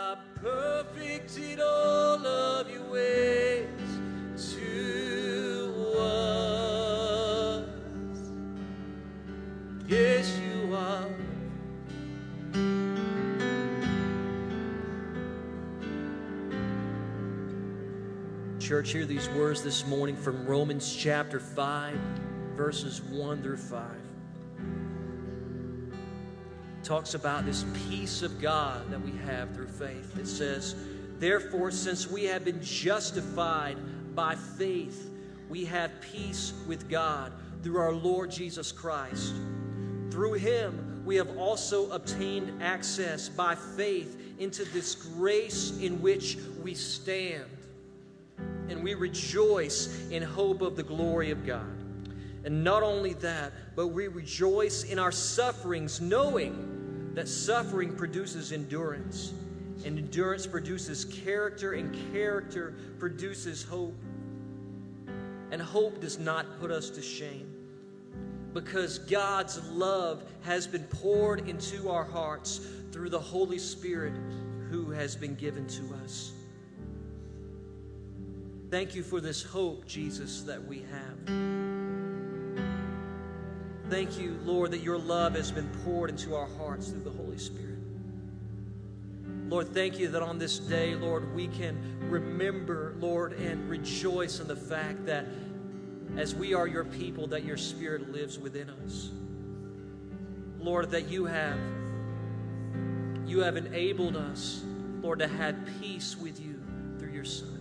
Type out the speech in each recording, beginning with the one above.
are perfect in all of your ways to us. Yes, you are. Church, hear these words this morning from Romans chapter 5, verses 1 through 5. It talks about this peace of God that we have through faith. It says, therefore, since we have been justified by faith, we have peace with God through our Lord Jesus Christ. Through him, we have also obtained access by faith into this grace in which we stand. And we rejoice in hope of the glory of God. And not only that, but we rejoice in our sufferings, knowing that suffering produces endurance. And endurance produces character, and character produces hope. And hope does not put us to shame, because God's love has been poured into our hearts through the Holy Spirit who has been given to us. Thank you for this hope, Jesus, that we have. Thank you, Lord, that your love has been poured into our hearts through the Holy Spirit. Lord, thank you that on this day, Lord, we can remember, Lord, and rejoice in the fact that as we are your people, that your Spirit lives within us. Lord, that you have enabled us, Lord, to have peace with you through your Son.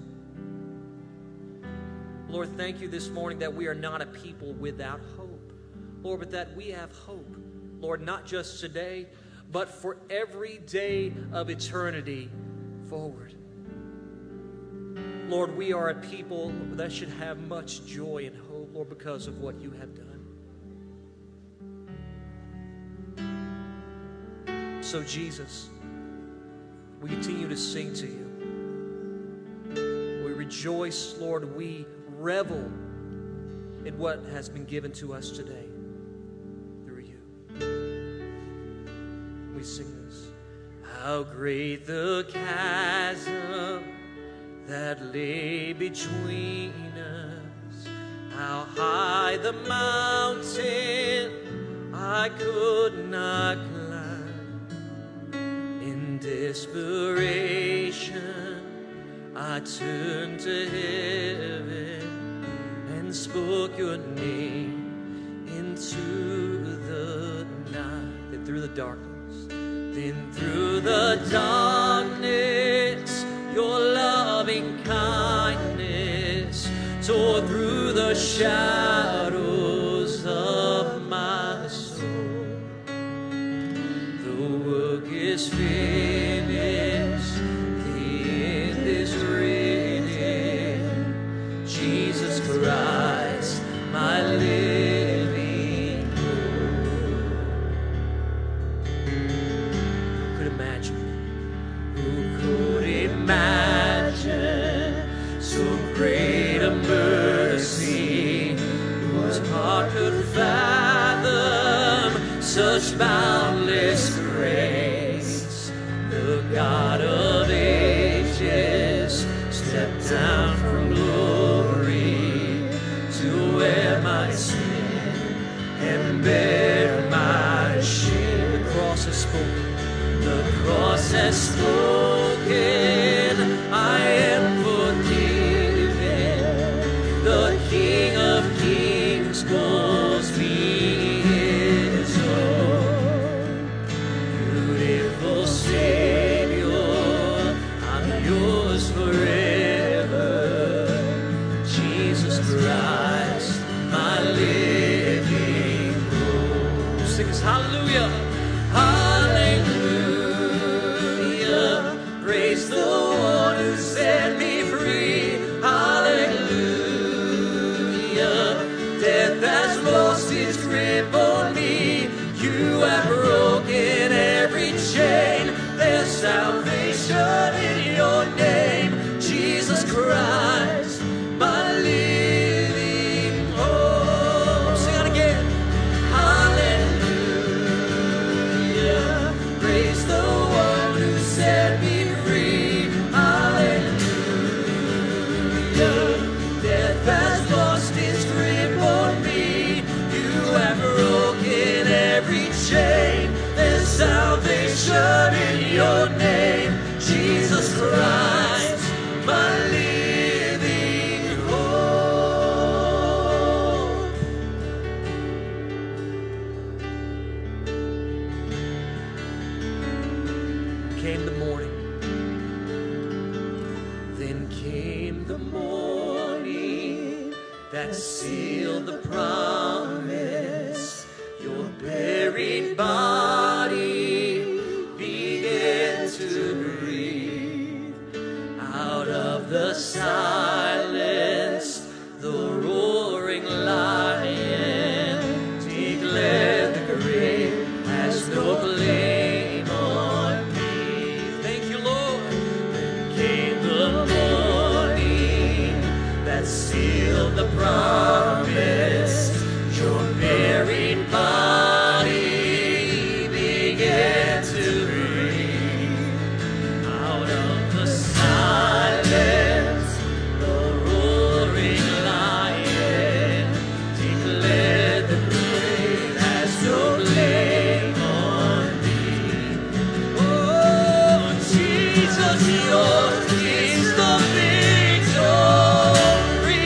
Lord, thank you this morning that we are not a people without hope, Lord, but that we have hope, Lord, not just today, but for every day of eternity forward. Lord, we are a people that should have much joy and hope, Lord, because of what you have done. So, Jesus, we continue to sing to you. We rejoice, Lord, we revel in what has been given to us today through you. We sing this. How great the chasm that lay between us, how high the mountain I could not climb. In desperation I turned to heaven and spoke your name into the night. Then through the darkness, your loving kindness tore through the shadows of my soul. The work is finished, the end is written. Jesus Christ, my living hope. Who could imagine so great a mercy? Whose heart could fathom such boundless grace? The God of ages stepped down from glory to wear my sin and bear my shame. The cross has spoken. The cross has spoken. I am forgiven. The King of Kings calls me his own. Beautiful Savior, I'm yours forever. Jesus Christ, my living hope. Sing us hallelujah. Hallelujah. Praise the one who set me free. Hallelujah. Death has lost its grip on me. You have broken every chain. There's salvation in your name. Jesus Christ, my living hope. Sing it again. Hallelujah. Praise the one who set me free. in your name, Jesus Christ, my living hope. Came the morning, then came the morning that sealed the promise. Your buried body began to breathe. Out of the silence, the roaring lion declared the grave has no claim on me. Thank you, Lord. Then came the morning that sealed the promise. Your buried body began to breathe. Out of the silence, the roaring lion declared the grave has no claim on me. Oh, Jesus, yours is the victory.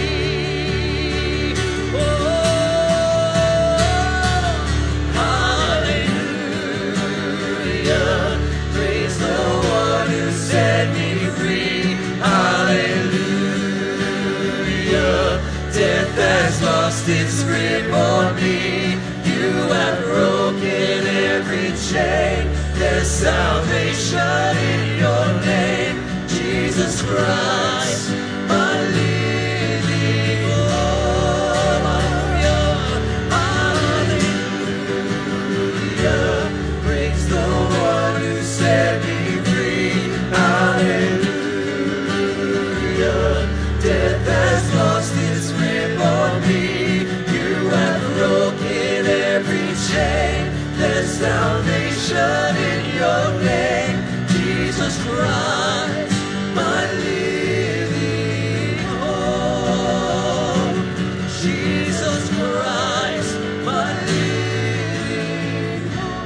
Oh, hallelujah. Praise the one who set me free. Hallelujah. Death has lost its grip on me. You have broken every chain. There's salvation in your name, Jesus Christ, my living hope. Hallelujah. Praise the one who set me free. Hallelujah. Death has lost its grip on me. You have broken every chain. There's salvation in your name, Jesus Christ, my living hope. Jesus Christ, my living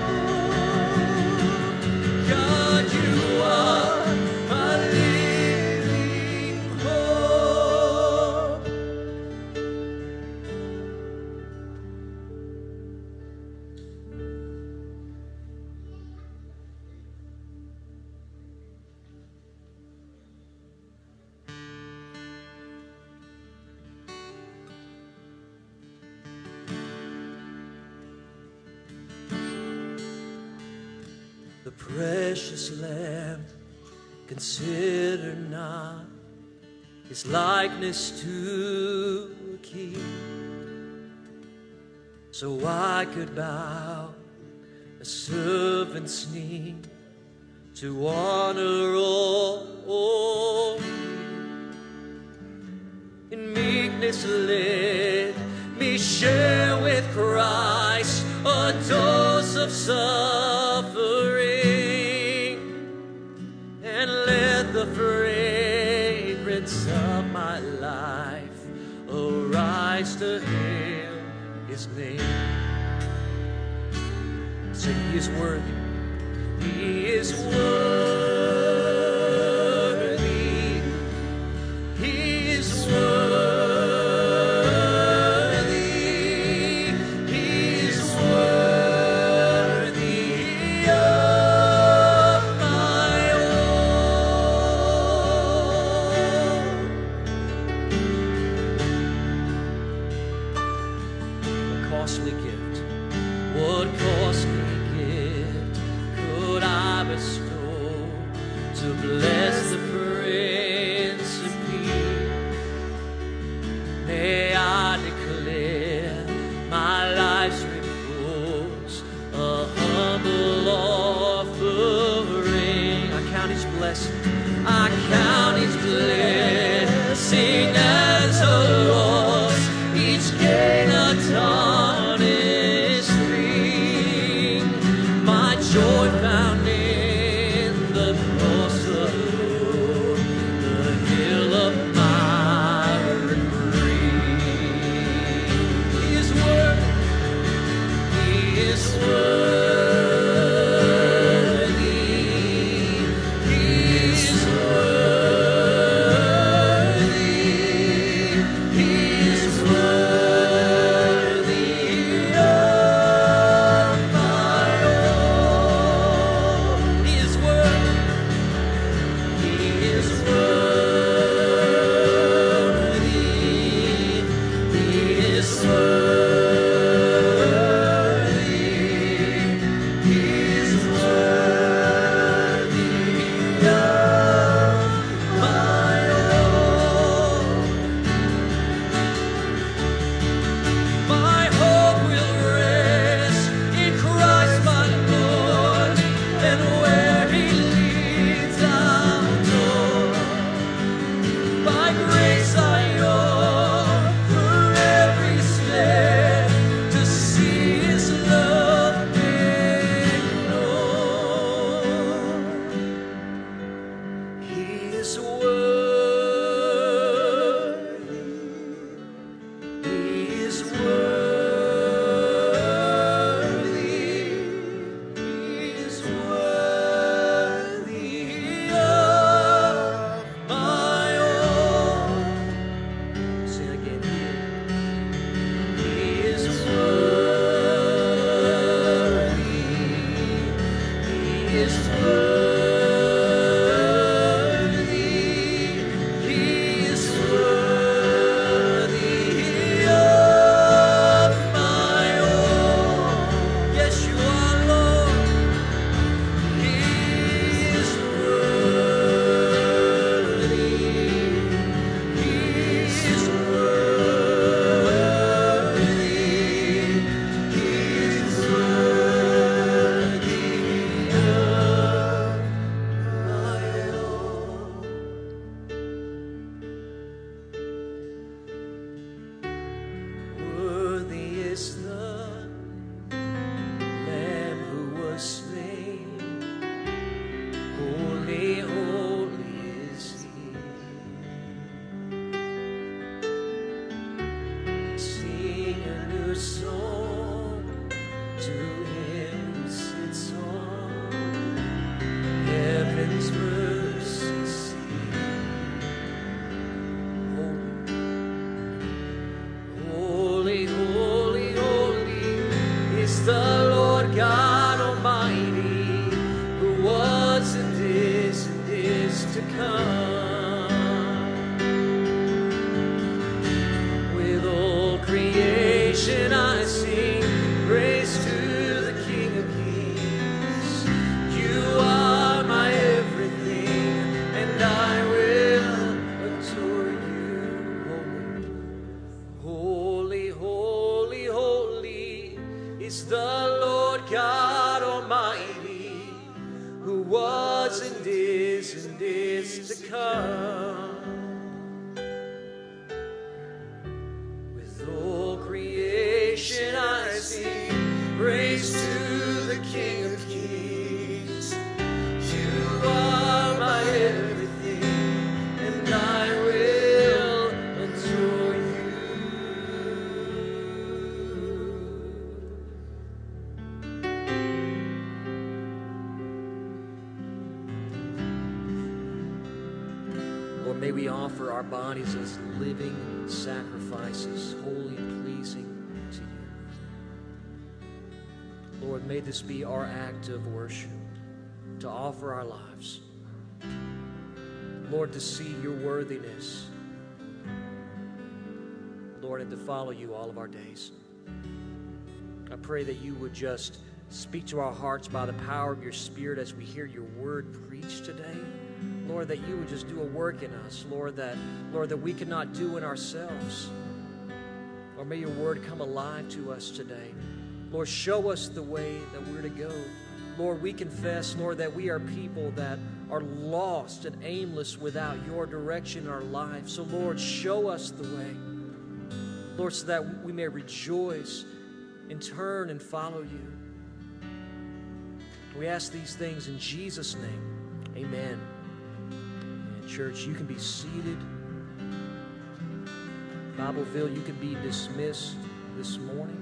hope. God, you are my living hope. The precious Lamb, consider not his likeness to a king, so I could bow a servant's knee to honor all. In meekness let me share with Christ a dose of suffering, and let the fragrance of my life arise to hail his name. Say, he is worthy. He is worthy. He is worthy. He is worthy of my all. A costly gift. What costly gift could I bestow to bless the Prince of Peace? May I declare my life's repose, a humble offering. I count each blessing. I count each blessing as a loss, each gain a tarnishing. My joy found in the cross of the Lord, the hill of my reprieve. He is worthy. He is worthy. was and is to come. With all creation I sing praise to the King of Kings. You are my everything, and I will adore you. Lord, may we offer our bodies as living sacrifices, holy and pleasing to you. Lord, may this be our act of worship, to offer our lives. Lord, to see your worthiness. Lord, and to follow you all of our days. I pray that you would just speak to our hearts by the power of your Spirit as we hear your word preached today. Lord, that you would just do a work in us, Lord, that we cannot do in ourselves. Lord, may your word come alive to us today. Lord, show us the way that we're to go. Lord, we confess, Lord, that we are people that are lost and aimless without your direction in our lives. So, Lord, show us the way. Lord, so that we may rejoice and turn and follow you. We ask these things in Jesus' name. Amen. And church, you can be seated. Bibleville, you can be dismissed this morning.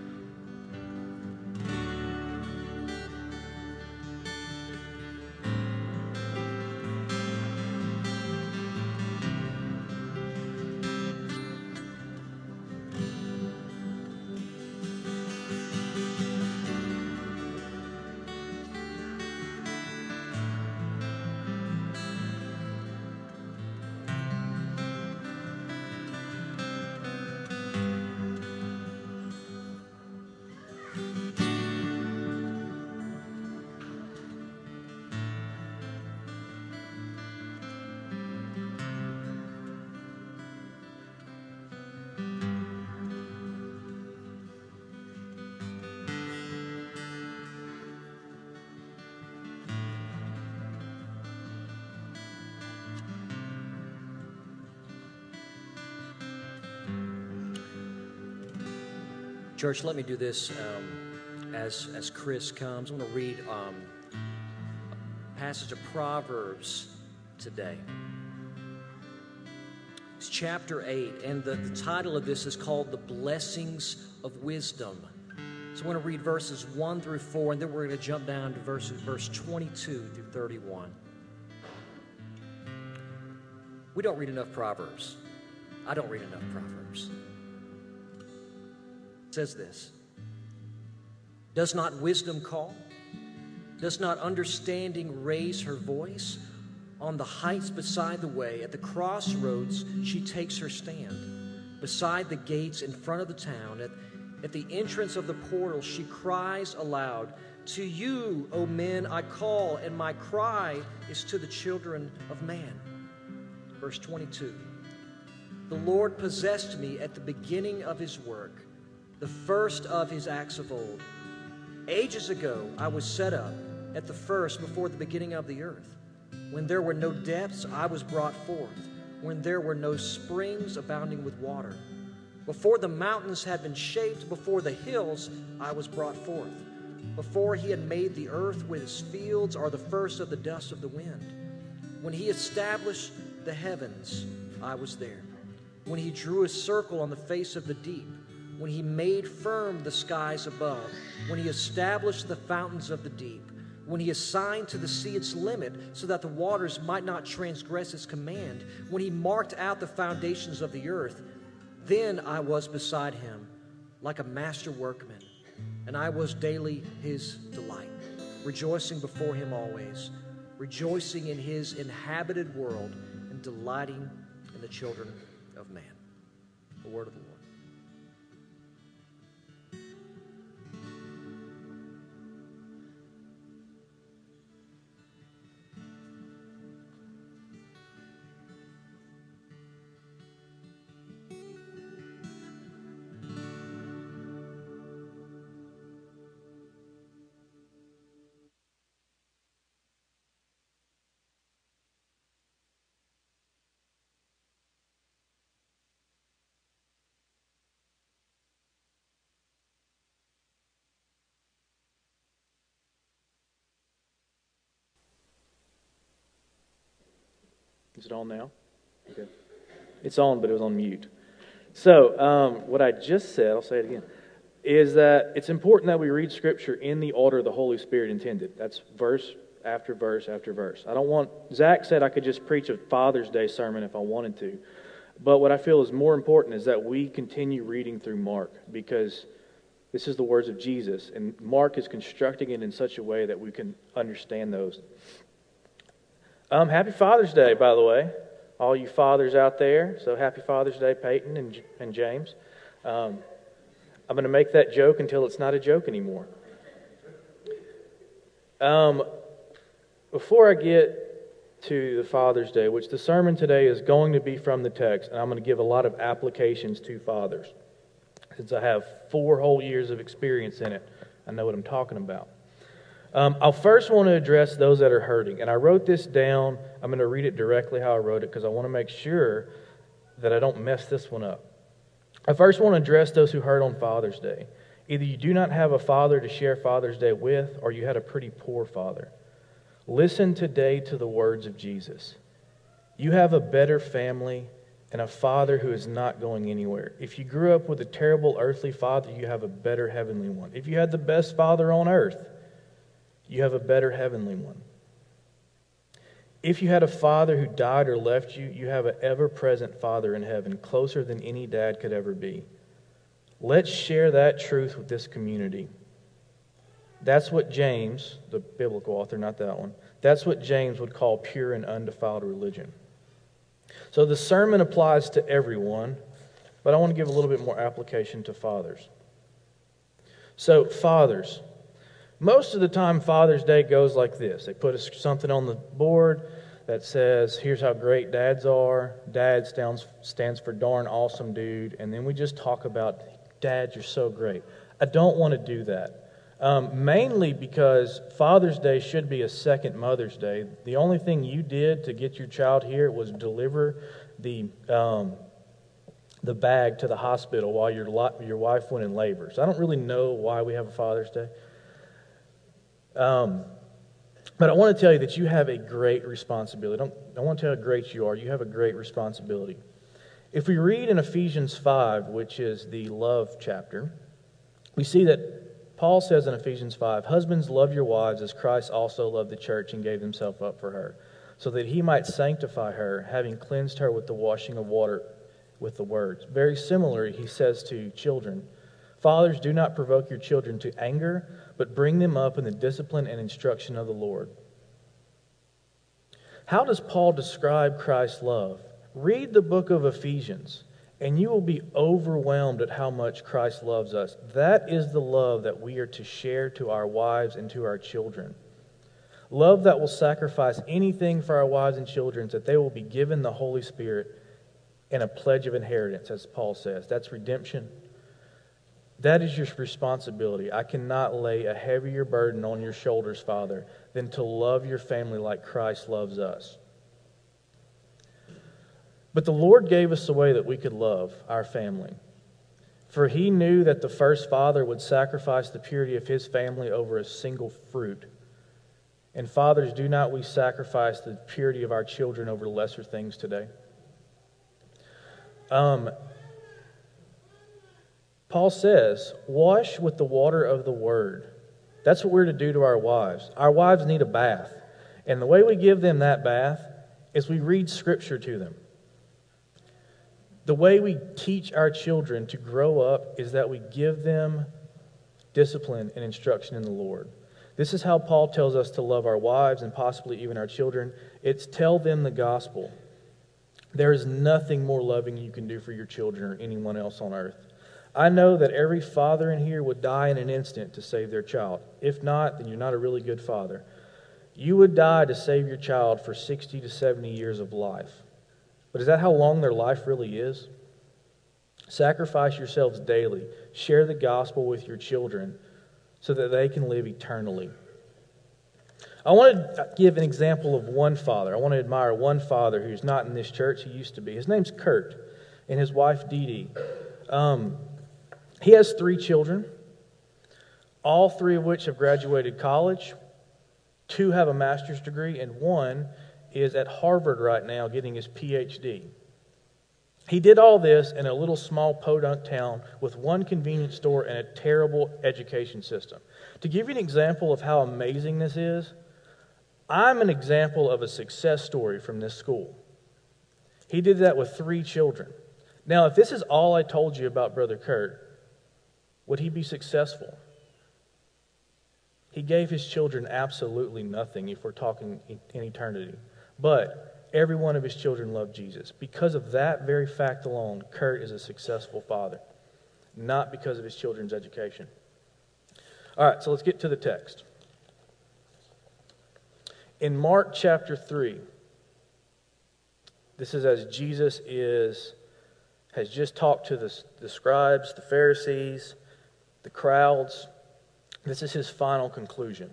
Church, let me do this as Chris comes. I'm going to read a passage of Proverbs today. It's chapter 8, and the title of this is called The Blessings of Wisdom. So I'm going to read verses 1 through 4, and then we're going to jump down to verse 22 through 31. We don't read enough Proverbs. I don't read enough Proverbs. It says this: does not wisdom call? Does not understanding raise her voice? On the heights beside the way, at the crossroads, she takes her stand. Beside the gates in front of the town, at the entrance of the portal, she cries aloud, to you, O men, I call, and my cry is to the children of man. Verse 22, the Lord possessed me at the beginning of his work, the first of his acts of old. Ages ago I was set up at the first before the beginning of the earth. When there were no depths, I was brought forth. When there were no springs abounding with water. Before the mountains had been shaped, before the hills, I was brought forth. Before he had made the earth with its fields, or the first of the dust of the wind. When he established the heavens, I was there. When he drew a circle on the face of the deep. When he made firm the skies above. When he established the fountains of the deep. When he assigned to the sea its limit, so that the waters might not transgress his command. When he marked out the foundations of the earth, then I was beside him, like a master workman, and I was daily his delight, rejoicing before him always, rejoicing in his inhabited world, and delighting in the children of man. The word of the Lord. Is it on now? Okay. It's on, but it was on mute. So, what I just said, I'll say it again, is that it's important that we read Scripture in the order the Holy Spirit intended. That's verse after verse after verse. Zach said I could just preach a Father's Day sermon if I wanted to. But what I feel is more important is that we continue reading through Mark, because this is the words of Jesus, and Mark is constructing it in such a way that we can understand those. Happy Father's Day, by the way, all you fathers out there. So happy Father's Day, Peyton and James. I'm going to make that joke until it's not a joke anymore. Before I get to the Father's Day, which the sermon today is going to be from the text, and I'm going to give a lot of applications to fathers. Since I have 4 whole years of experience in it, I know what I'm talking about. I'll first want to address those that are hurting. And I wrote this down. I'm going to read it directly how I wrote it because I want to make sure that I don't mess this one up. I first want to address those who hurt on Father's Day. Either you do not have a father to share Father's Day with, or you had a pretty poor father. Listen today to the words of Jesus. You have a better family and a father who is not going anywhere. If you grew up with a terrible earthly father, you have a better heavenly one. If you had the best father on earth, you have a better heavenly one. If you had a father who died or left you, you have an ever-present Father in heaven, closer than any dad could ever be. Let's share that truth with this community. That's what James, the biblical author, not that one, that's what James would call pure and undefiled religion. So the sermon applies to everyone, but I want to give a little bit more application to fathers. So, fathers. Most of the time, Father's Day goes like this. They put something on the board that says, here's how great dads are. Dad stands for darn awesome dude. And then we just talk about, Dad, you're so great. I don't want to do that. Mainly because Father's Day should be a second Mother's Day. The only thing you did to get your child here was deliver the bag to the hospital while your wife went in labor. So I don't really know why we have a Father's Day. But I want to tell you that you have a great responsibility. I want to tell you how great you are. You have a great responsibility. If we read in Ephesians 5, which is the love chapter, we see that Paul says in Ephesians 5, husbands, love your wives as Christ also loved the church and gave himself up for her, so that he might sanctify her, having cleansed her with the washing of water with the word. Very similar, he says to children, fathers, do not provoke your children to anger, but bring them up in the discipline and instruction of the Lord. How does Paul describe Christ's love? Read the book of Ephesians, and you will be overwhelmed at how much Christ loves us. That is the love that we are to share to our wives and to our children. Love that will sacrifice anything for our wives and children, that they will be given the Holy Spirit and a pledge of inheritance, as Paul says. That's redemption. That is your responsibility. I cannot lay a heavier burden on your shoulders, Father, than to love your family like Christ loves us. But the Lord gave us a way that we could love our family. For He knew that the first father would sacrifice the purity of his family over a single fruit. And fathers, do not we sacrifice the purity of our children over lesser things today? Paul says, wash with the water of the Word. That's what we're to do to our wives. Our wives need a bath. And the way we give them that bath is we read Scripture to them. The way we teach our children to grow up is that we give them discipline and instruction in the Lord. This is how Paul tells us to love our wives and possibly even our children. It's tell them the gospel. There is nothing more loving you can do for your children or anyone else on earth. I know that every father in here would die in an instant to save their child. If not, then you're not a really good father. You would die to save your child for 60 to 70 years of life. But is that how long their life really is? Sacrifice yourselves daily. Share the gospel with your children so that they can live eternally. I want to give an example of one father. I want to admire one father who's not in this church. He used to be. His name's Kurt, and his wife Dee Dee. He has 3 children, all 3 of which have graduated college. 2 have a master's degree, and 1 is at Harvard right now getting his PhD. He did all this in a little small podunk town with one convenience store and a terrible education system. To give you an example of how amazing this is, I'm an example of a success story from this school. He did that with 3 children. Now, if this is all I told you about Brother Kurt, would he be successful? He gave his children absolutely nothing if we're talking in eternity. But every one of his children loved Jesus. Because of that very fact alone, Kurt is a successful father, not because of his children's education. All right, so let's get to the text. In Mark chapter 3, this is as Jesus has just talked to the scribes, the Pharisees, the crowds. This is his final conclusion.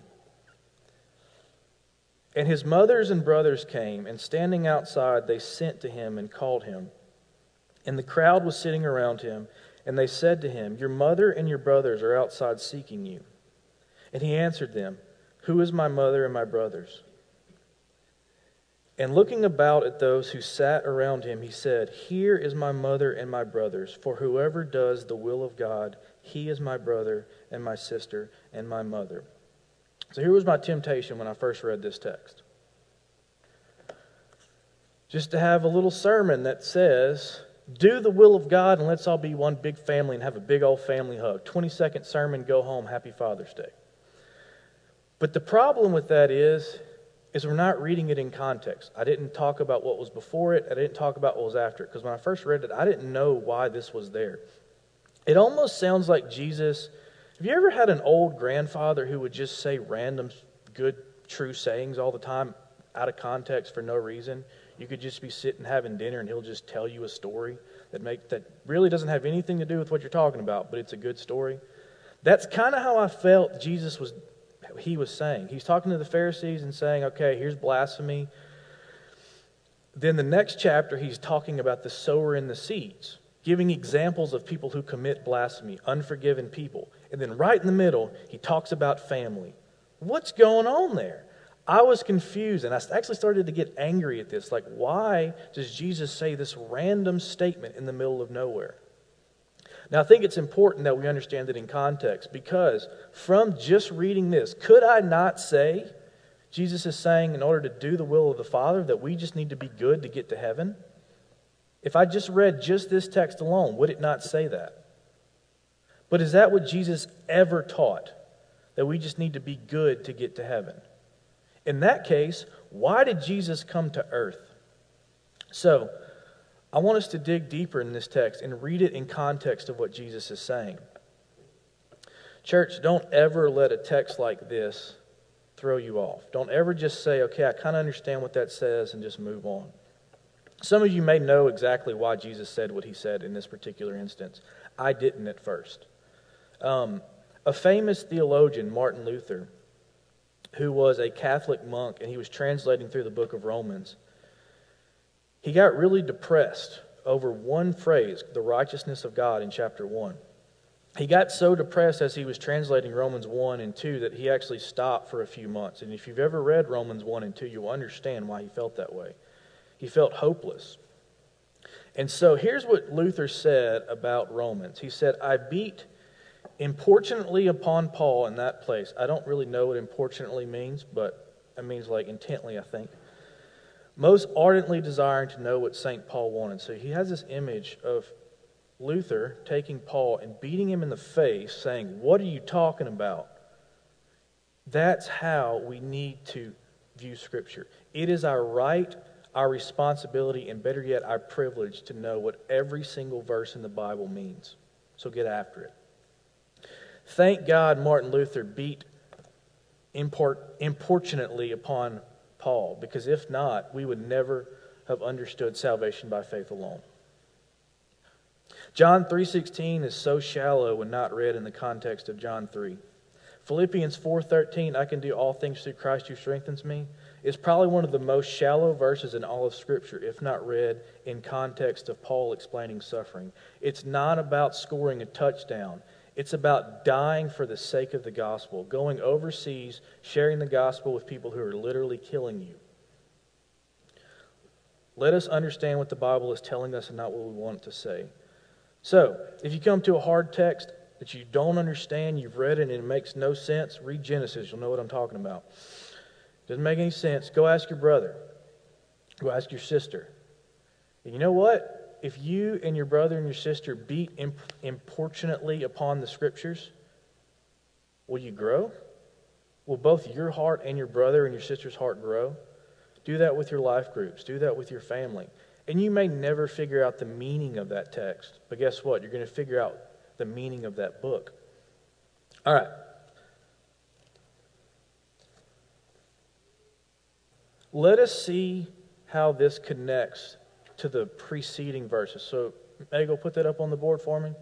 And his mothers and brothers came, and standing outside, they sent to him and called him. And the crowd was sitting around him, and they said to him, "Your mother and your brothers are outside seeking you." And he answered them, "Who is my mother and my brothers?" And looking about at those who sat around him, he said, "Here is my mother and my brothers, for whoever does the will of God, he is my brother and my sister and my mother." So here was my temptation when I first read this text. Just to have a little sermon that says, do the will of God and let's all be one big family and have a big old family hug. 20-second sermon, go home, happy Father's Day. But the problem with that is we're not reading it in context. I didn't talk about what was before it. I didn't talk about what was after it. Because when I first read it, I didn't know why this was there. It almost sounds like Jesus. Have you ever had an old grandfather who would just say random, good, true sayings all the time out of context for no reason? You could just be sitting having dinner and he'll just tell you a story that really doesn't have anything to do with what you're talking about, but it's a good story. That's kind of how I felt Jesus was saying. He's talking to the Pharisees and saying, okay, here's blasphemy. Then the next chapter, he's talking about the sower and the seeds, giving examples of people who commit blasphemy, unforgiven people. And then right in the middle, he talks about family. What's going on there? I was confused, and I actually started to get angry at this. Like, why does Jesus say this random statement in the middle of nowhere? Now, I think it's important that we understand it in context, because from just reading this, could I not say Jesus is saying in order to do the will of the Father that we just need to be good to get to heaven? If I just read just this text alone, would it not say that? But is that what Jesus ever taught? That we just need to be good to get to heaven? In that case, why did Jesus come to earth? So, I want us to dig deeper in this text and read it in context of what Jesus is saying. Church, don't ever let a text like this throw you off. Don't ever just say, okay, I kind of understand what that says, and just move on. Some of you may know exactly why Jesus said what he said in this particular instance. I didn't at first. A famous theologian, Martin Luther, who was a Catholic monk, and he was translating through the book of Romans, he got really depressed over one phrase, the righteousness of God in chapter 1. He got so depressed as he was translating Romans 1 and 2 that he actually stopped for a few months. And if you've ever read Romans 1 and 2, you'll understand why he felt that way. He felt hopeless. And so here's what Luther said about Romans. He said, I beat importunately upon Paul in that place. I don't really know what importunately means, but it means like intently, I think. Most ardently desiring to know what St. Paul wanted. So he has this image of Luther taking Paul and beating him in the face, saying, what are you talking about? That's how we need to view Scripture. It is our right, our responsibility, and better yet, our privilege to know what every single verse in the Bible means. So get after it. Thank God Martin Luther beat importunately upon Paul, because if not, we would never have understood salvation by faith alone. John 3:16 is so shallow when not read in the context of John 3. Philippians 4:13, I can do all things through Christ who strengthens me, is probably one of the most shallow verses in all of Scripture, if not read in context of Paul explaining suffering. It's not about scoring a touchdown. It's about dying for the sake of the gospel, going overseas, sharing the gospel with people who are literally killing you. Let us understand what the Bible is telling us and not what we want it to say. So, if you come to a hard text that you don't understand, you've read it and it makes no sense, read Genesis. You'll know what I'm talking about. Doesn't make any sense. Go ask your brother. Go ask your sister. And you know what? If you and your brother and your sister beat importunately upon the Scriptures, will you grow? Will both your heart and your brother and your sister's heart grow? Do that with your life groups. Do that with your family. And you may never figure out the meaning of that text. But guess what? You're going to figure out the meaning of that book. All right. Let us see how this connects to the preceding verses. So, Meg, put that up on the board for me.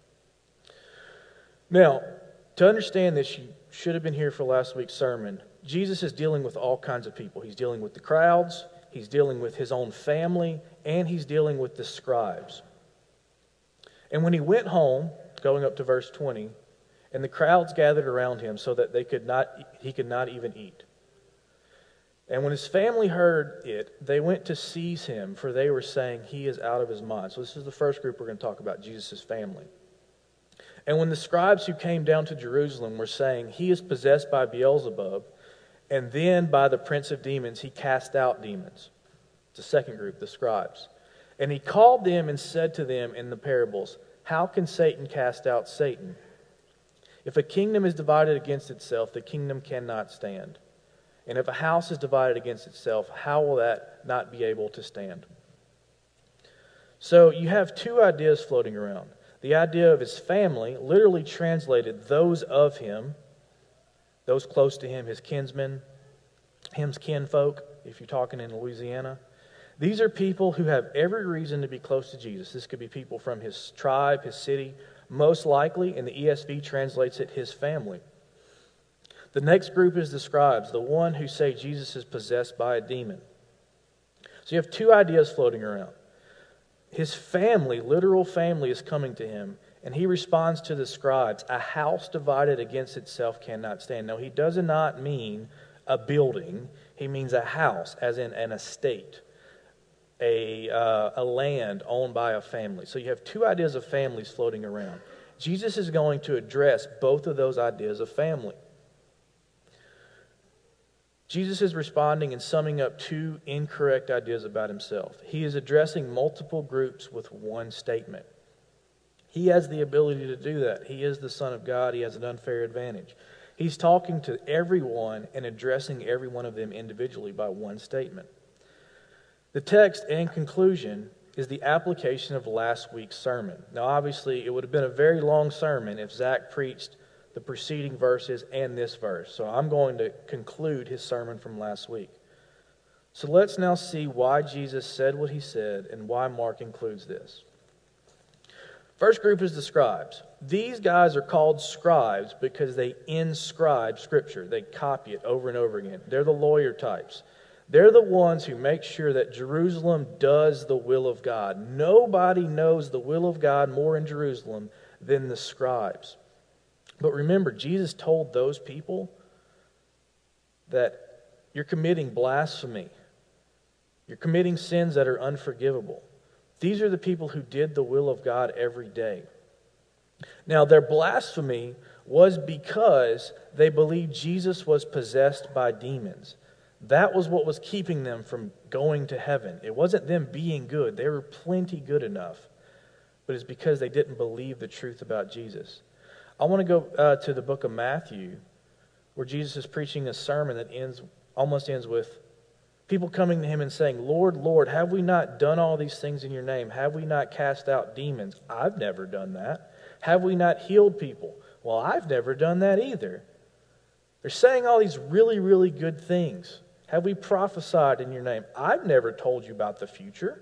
Now, to understand this, you should have been here for last week's sermon. Jesus is dealing with all kinds of people. He's dealing with the crowds, he's dealing with his own family, and he's dealing with the scribes. And when he went home, going up to verse 20, and the crowds gathered around him so that he could not even eat. And when his family heard it, they went to seize him, for they were saying, he is out of his mind. So this is the first group we're going to talk about, Jesus' family. And when the scribes who came down to Jerusalem were saying, he is possessed by Beelzebub, and then by the prince of demons, he cast out demons. The second group, the scribes. And he called them and said to them in the parables, how can Satan cast out Satan? If a kingdom is divided against itself, the kingdom cannot stand. And if a house is divided against itself, how will that not be able to stand? So you have two ideas floating around. The idea of his family, literally translated those of him, those close to him, his kinsmen, his kinfolk, if you're talking in Louisiana. These are people who have every reason to be close to Jesus. This could be people from his tribe, his city. Most likely, and the ESV translates it, his family. The next group is the scribes, the one who say Jesus is possessed by a demon. So you have two ideas floating around. His family, literal family, is coming to him, and he responds to the scribes, a house divided against itself cannot stand. Now, he does not mean a building. He means a house, as in an estate, a land owned by a family. So you have two ideas of families floating around. Jesus is going to address both of those ideas of family. Jesus is responding and summing up two incorrect ideas about himself. He is addressing multiple groups with one statement. He has the ability to do that. He is the Son of God. He has an unfair advantage. He's talking to everyone and addressing every one of them individually by one statement. The text and conclusion is the application of last week's sermon. Now, obviously, it would have been a very long sermon if Zach preached the preceding verses and this verse. So I'm going to conclude his sermon from last week. So let's now see why Jesus said what he said and why Mark includes this. First group is the scribes. These guys are called scribes because they inscribe Scripture. They copy it over and over again. They're the lawyer types. They're the ones who make sure that Jerusalem does the will of God. Nobody knows the will of God more in Jerusalem than the scribes. But remember, Jesus told those people that you're committing blasphemy. You're committing sins that are unforgivable. These are the people who did the will of God every day. Now, their blasphemy was because they believed Jesus was possessed by demons. That was what was keeping them from going to heaven. It wasn't them being good. They were plenty good enough. But it's because they didn't believe the truth about Jesus. I want to go to the book of Matthew, where Jesus is preaching a sermon that almost ends with people coming to him and saying, Lord, Lord, have we not done all these things in your name? Have we not cast out demons? I've never done that. Have we not healed people? Well, I've never done that either. They're saying all these really, really good things. Have we prophesied in your name? I've never told you about the future.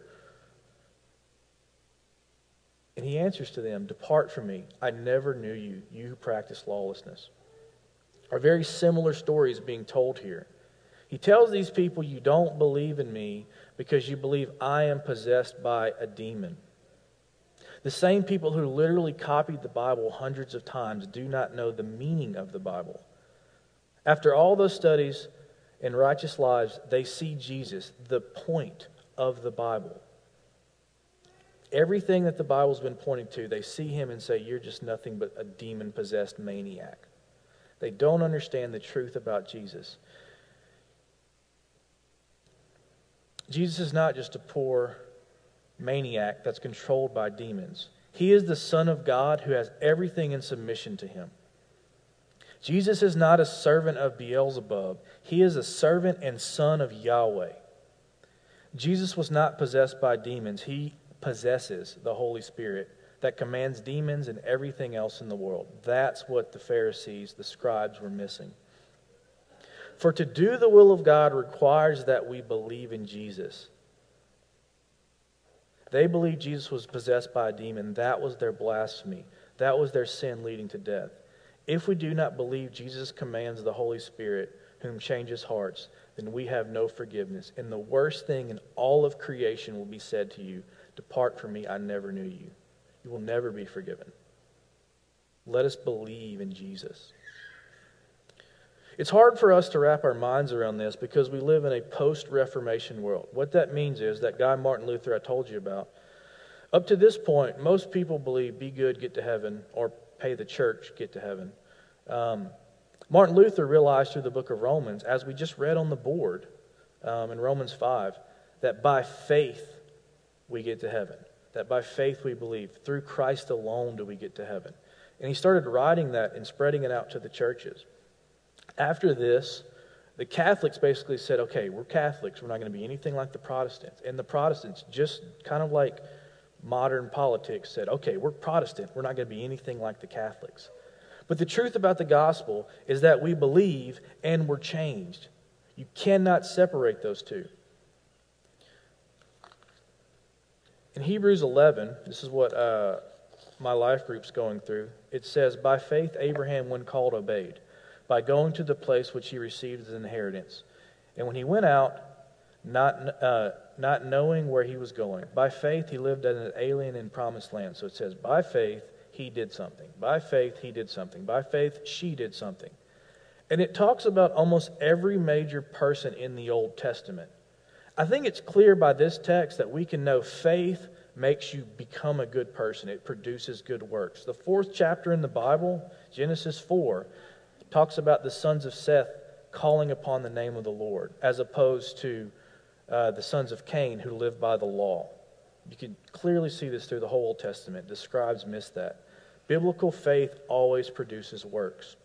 And he answers to them, depart from me. I never knew you, you who practice lawlessness. A very similar story is being told here. He tells these people, you don't believe in me because you believe I am possessed by a demon. The same people who literally copied the Bible hundreds of times do not know the meaning of the Bible. After all those studies and righteous lives, they see Jesus, the point of the Bible. Everything that the Bible's been pointing to, they see him and say, you're just nothing but a demon-possessed maniac. They don't understand the truth about Jesus. Jesus is not just a poor maniac that's controlled by demons. He is the Son of God who has everything in submission to him. Jesus is not a servant of Beelzebub. He is a servant and son of Yahweh. Jesus was not possessed by demons. He possesses the Holy Spirit that commands demons and everything else in the world. That's what the Pharisees, the scribes, were missing. For to do the will of God requires that we believe in Jesus. They believed Jesus was possessed by a demon. That was their blasphemy. That was their sin leading to death. If we do not believe Jesus commands the Holy Spirit, whom changes hearts, then we have no forgiveness. And the worst thing in all of creation will be said to you, depart from me, I never knew you. You will never be forgiven. Let us believe in Jesus. It's hard for us to wrap our minds around this because we live in a post-Reformation world. What that means is that guy Martin Luther I told you about, up to this point, most people believe be good, get to heaven, or pay the church, get to heaven. Martin Luther realized through the book of Romans, as we just read on the board in Romans 5, that by faith we get to heaven. That by faith we believe. Through Christ alone do we get to heaven. And he started writing that and spreading it out to the churches. After this, the Catholics basically said, okay, we're Catholics. We're not going to be anything like the Protestants. And the Protestants, just kind of like modern politics, said, okay, we're Protestant. We're not going to be anything like the Catholics. But the truth about the gospel is that we believe and we're changed. You cannot separate those two. In Hebrews 11, this is what my life group's going through. It says, by faith Abraham, when called, obeyed, by going to the place which he received as an inheritance. And when he went out, not knowing where he was going, by faith he lived as an alien in promised land. So it says, by faith he did something. By faith he did something. By faith she did something. And it talks about almost every major person in the Old Testament. I think it's clear by this text that we can know faith makes you become a good person. It produces good works. The 4th chapter in the Bible, Genesis 4, talks about the sons of Seth calling upon the name of the Lord, as opposed to the sons of Cain who lived by the law. You can clearly see this through the whole Old Testament. The scribes miss that. Biblical faith always produces works.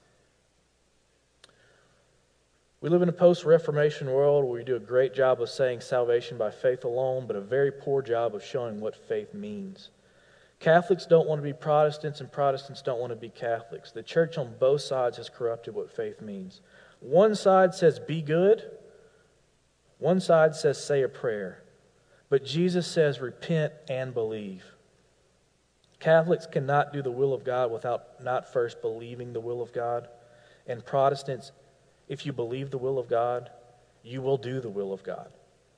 We live in a post-Reformation world where we do a great job of saying salvation by faith alone, but a very poor job of showing what faith means. Catholics don't want to be Protestants, and Protestants don't want to be Catholics. The church on both sides has corrupted what faith means. One side says be good. One side says say a prayer. But Jesus says repent and believe. Catholics cannot do the will of God without not first believing the will of God. And Protestants, if you believe the will of God, you will do the will of God.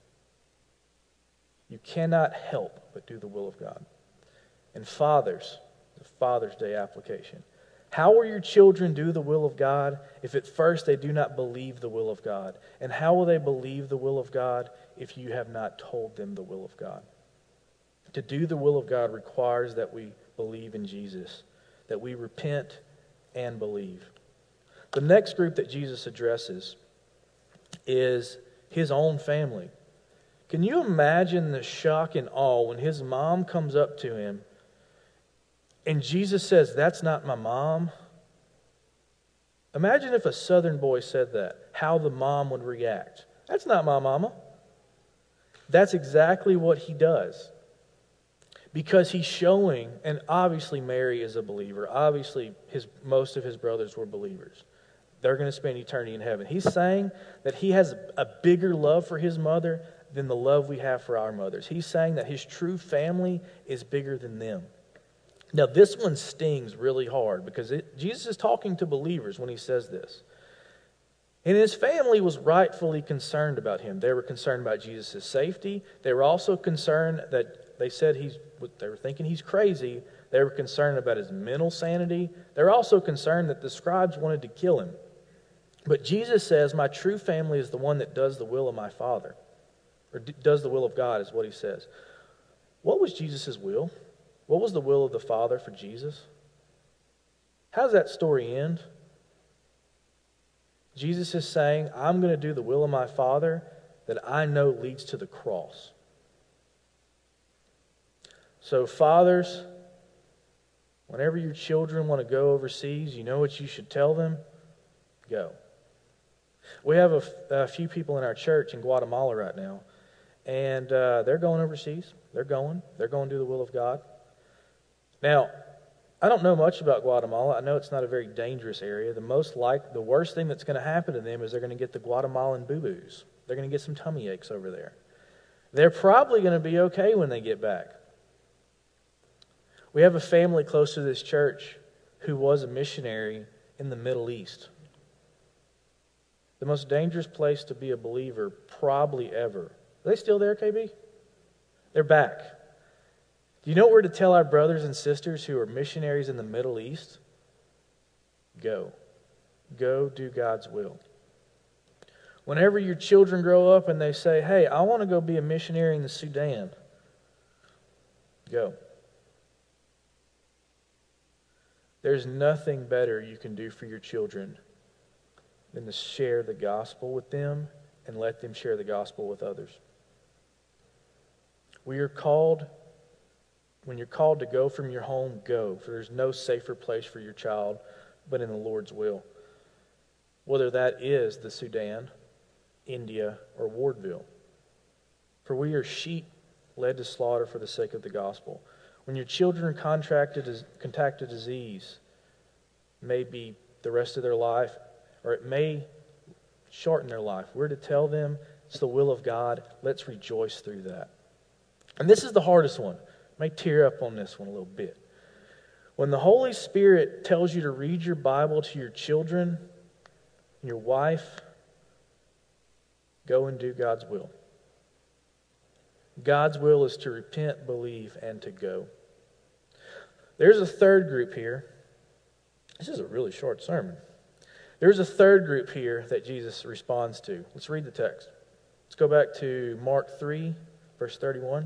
You cannot help but do the will of God. And fathers, the Father's Day application. How will your children do the will of God if at first they do not believe the will of God? And how will they believe the will of God if you have not told them the will of God? To do the will of God requires that we believe in Jesus, that we repent and believe. The next group that Jesus addresses is his own family. Can you imagine the shock and awe when his mom comes up to him and Jesus says, "That's not my mom"? Imagine if a southern boy said that, how the mom would react. "That's not my mama." That's exactly what he does. Because he's showing, and obviously Mary is a believer. Obviously most of his brothers were believers. They're going to spend eternity in heaven. He's saying that he has a bigger love for his mother than the love we have for our mothers. He's saying that his true family is bigger than them. Now, this one stings really hard because Jesus is talking to believers when he says this. And his family was rightfully concerned about him. They were concerned about Jesus' safety. They were also concerned that they were thinking he's crazy. They were concerned about his mental sanity. They were also concerned that the scribes wanted to kill him. But Jesus says, "My true family is the one that does the will of my Father." or does the will of God, is what he says. What was Jesus' will? What was the will of the Father for Jesus? How does that story end? Jesus is saying, I'm going to do the will of my Father that I know leads to the cross. So fathers, whenever your children want to go overseas, you know what you should tell them? Go. We have a few people in our church in Guatemala right now, and they're going overseas. They're going to do the will of God. Now, I don't know much about Guatemala. I know it's not a very dangerous area. The worst thing that's going to happen to them is they're going to get the Guatemalan boo-boos. They're going to get some tummy aches over there. They're probably going to be okay when they get back. We have a family close to this church who was a missionary in the Middle East. The most dangerous place to be a believer probably ever. Are they still there, KB? They're back. Do you know what we're to tell our brothers and sisters who are missionaries in the Middle East? Go. Go do God's will. Whenever your children grow up and they say, hey, I want to go be a missionary in the Sudan, go. There's nothing better you can do for your children than to share the gospel with them and let them share the gospel with others. When you're called to go from your home, go. For there's no safer place for your child but in the Lord's will. Whether that is the Sudan, India, or Wardville. For we are sheep led to slaughter for the sake of the gospel. When your children contract a disease, maybe the rest of their life, or it may shorten their life, we're to tell them it's the will of God. Let's rejoice through that. And this is the hardest one. I may tear up on this one a little bit. When the Holy Spirit tells you to read your Bible to your children, your wife, go and do God's will. God's will is to repent, believe, and to go. There's a third group here. This is a really short sermon. There's a third group here that Jesus responds to. Let's read the text. Let's go back to Mark 3, verse 31.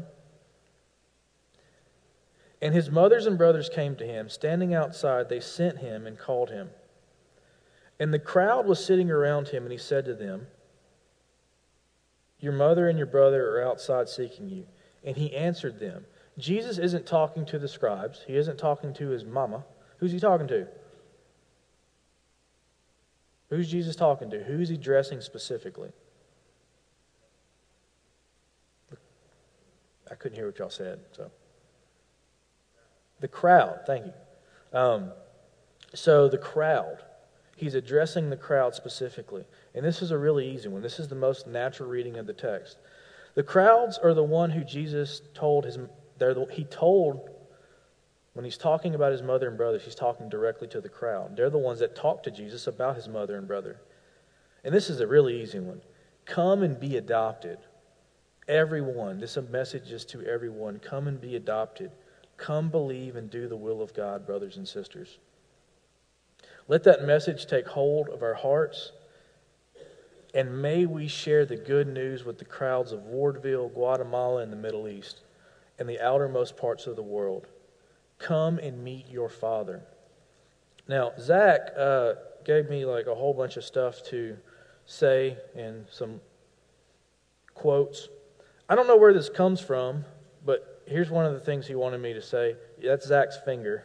And his mothers and brothers came to him. Standing outside, they sent him and called him. And the crowd was sitting around him, and he said to them, your mother and your brother are outside seeking you. And he answered them. Jesus isn't talking to the scribes. He isn't talking to his mama. Who's he talking to? Who's Jesus talking to? Who's he addressing specifically? I couldn't hear what y'all said. So, the crowd. Thank you. So the crowd. He's addressing the crowd specifically. And this is a really easy one. This is the most natural reading of the text. The crowds are the one who Jesus told when he's talking about his mother and brothers, he's talking directly to the crowd. They're the ones that talk to Jesus about his mother and brother. And this is a really easy one. Come and be adopted. Everyone. This message is to everyone. Come and be adopted. Come believe and do the will of God, brothers and sisters. Let that message take hold of our hearts, and may we share the good news with the crowds of Wardville, Guatemala, and the Middle East, and the outermost parts of the world. Come and meet your Father. Now, Zach gave me like a whole bunch of stuff to say and some quotes. I don't know where this comes from, but here's one of the things he wanted me to say. That's Zach's finger.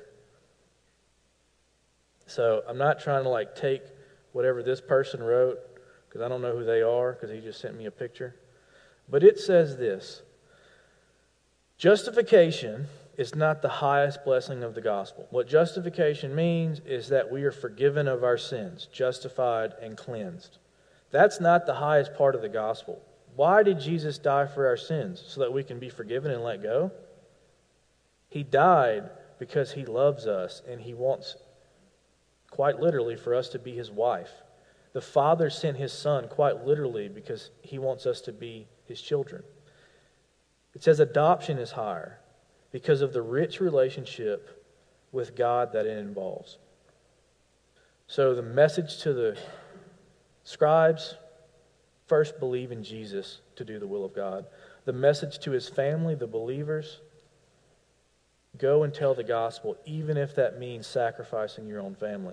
So I'm not trying to like take whatever this person wrote, because I don't know who they are, because he just sent me a picture. But it says this: justification is not the highest blessing of the gospel. What justification means is that we are forgiven of our sins, justified and cleansed. That's not the highest part of the gospel. Why did Jesus die for our sins? So that we can be forgiven and let go? He died because he loves us, and he wants, quite literally, for us to be his wife. The Father sent his Son quite literally because he wants us to be his children. It says adoption is higher because of the rich relationship with God that it involves. So the message to the scribes: first believe in Jesus to do the will of God. The message to his family, the believers, go and tell the gospel, even if that means sacrificing your own family.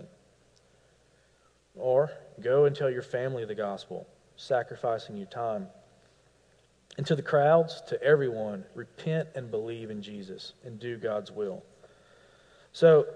Or go and tell your family the gospel, sacrificing your time. And to the crowds, to everyone, repent and believe in Jesus and do God's will. So,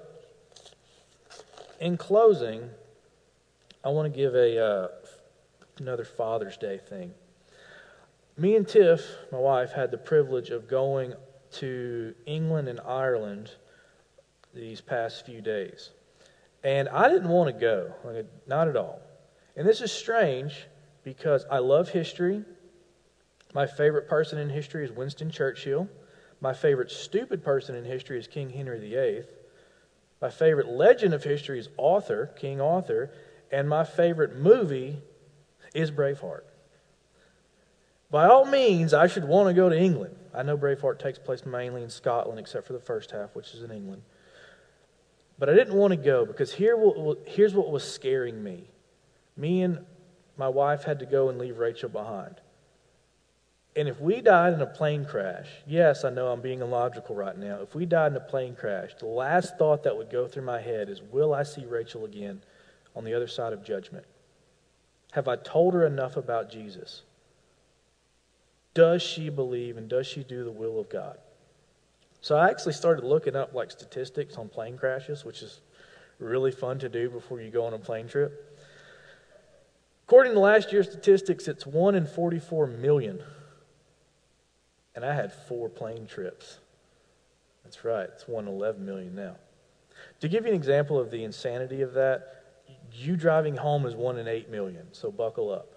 in closing, I want to give another Father's Day thing. Me and Tiff, my wife, had the privilege of going to England and Ireland these past few days. And I didn't want to go, not at all. And this is strange because I love history. My favorite person in history is Winston Churchill. My favorite stupid person in history is King Henry VIII. My favorite legend of history is King Arthur. And my favorite movie is Braveheart. By all means, I should want to go to England. I know Braveheart takes place mainly in Scotland, except for the first half, which is in England. But I didn't want to go because here's what was scaring me. Me and my wife had to go and leave Rachel behind. And if we died in a plane crash, yes, I know I'm being illogical right now. If we died in a plane crash, the last thought that would go through my head is, will I see Rachel again on the other side of judgment? Have I told her enough about Jesus? Does she believe and does she do the will of God? So I actually started looking up statistics on plane crashes, which is really fun to do before you go on a plane trip. According to last year's statistics, it's 1 in 44 million. And I had 4 plane trips. That's right, it's 1 in 11 million now. To give you an example of the insanity of that, you driving home is 1 in 8 million, so buckle up.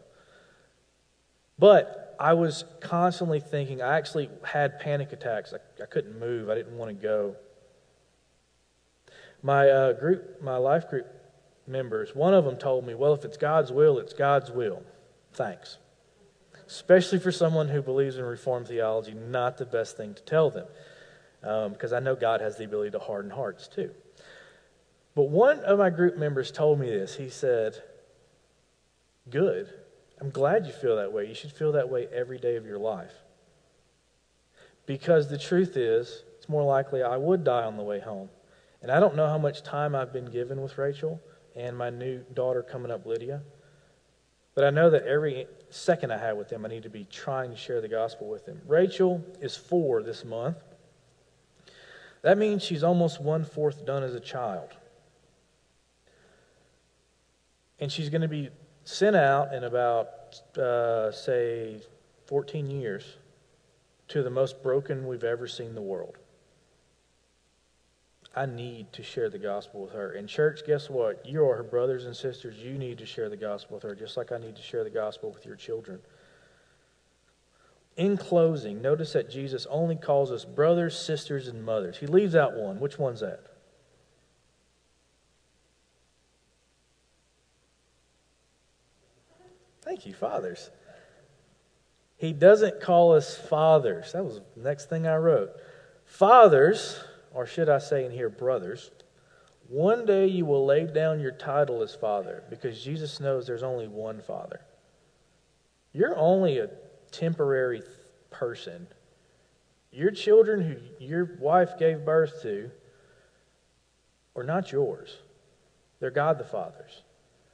But I was constantly thinking, I actually had panic attacks. I couldn't move. I didn't want to go. My life group members, one of them told me, well, if it's God's will, it's God's will. Thanks. Especially for someone who believes in Reformed theology, not the best thing to tell them. Because I know God has the ability to harden hearts too. But one of my group members told me this. He said, good. I'm glad you feel that way. You should feel that way every day of your life. Because the truth is, it's more likely I would die on the way home. And I don't know how much time I've been given with Rachel and my new daughter coming up, Lydia. But I know that every second I have with them, I need to be trying to share the gospel with them. Rachel is 4 this month. That means she's almost 1/4 done as a child. And she's going to be sent out in about, 14 years to the most broken we've ever seen the world. I need to share the gospel with her. And church, guess what? You are her brothers and sisters. You need to share the gospel with her, just like I need to share the gospel with your children. In closing, notice that Jesus only calls us brothers, sisters, and mothers. He leaves out one. Which one's that? Thank you, fathers. He doesn't call us fathers. That was the next thing I wrote. Fathers, or should I say in here, brothers, one day you will lay down your title as father because Jesus knows there's only one Father. You're only a temporary person. Your children who your wife gave birth to are not yours. They're God the Father's.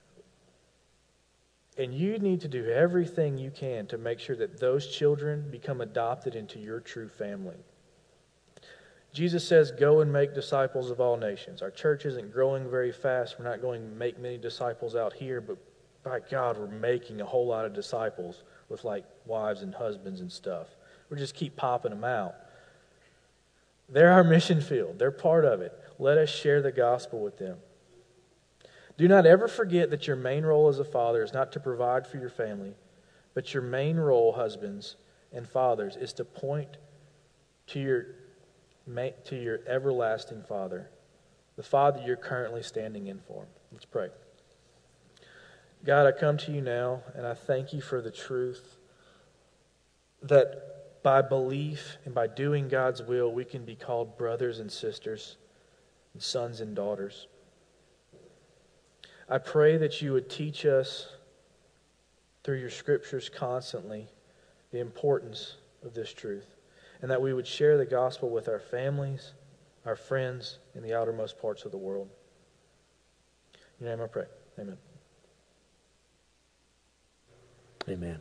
And you need to do everything you can to make sure that those children become adopted into your true family. Jesus says, go and make disciples of all nations. Our church isn't growing very fast. We're not going to make many disciples out here, but by God, we're making a whole lot of disciples with wives and husbands and stuff. We just keep popping them out. They're our mission field. They're part of it. Let us share the gospel with them. Do not ever forget that your main role as a father is not to provide for your family, but your main role, husbands and fathers, is to point to your everlasting Father, the Father you're currently standing in for. Let's pray. God, I come to you now, and I thank you for the truth that by belief and by doing God's will, we can be called brothers and sisters, and sons and daughters. I pray that you would teach us through your scriptures constantly the importance of this truth, and that we would share the gospel with our families, our friends in the outermost parts of the world. In your name I pray. Amen. Amen.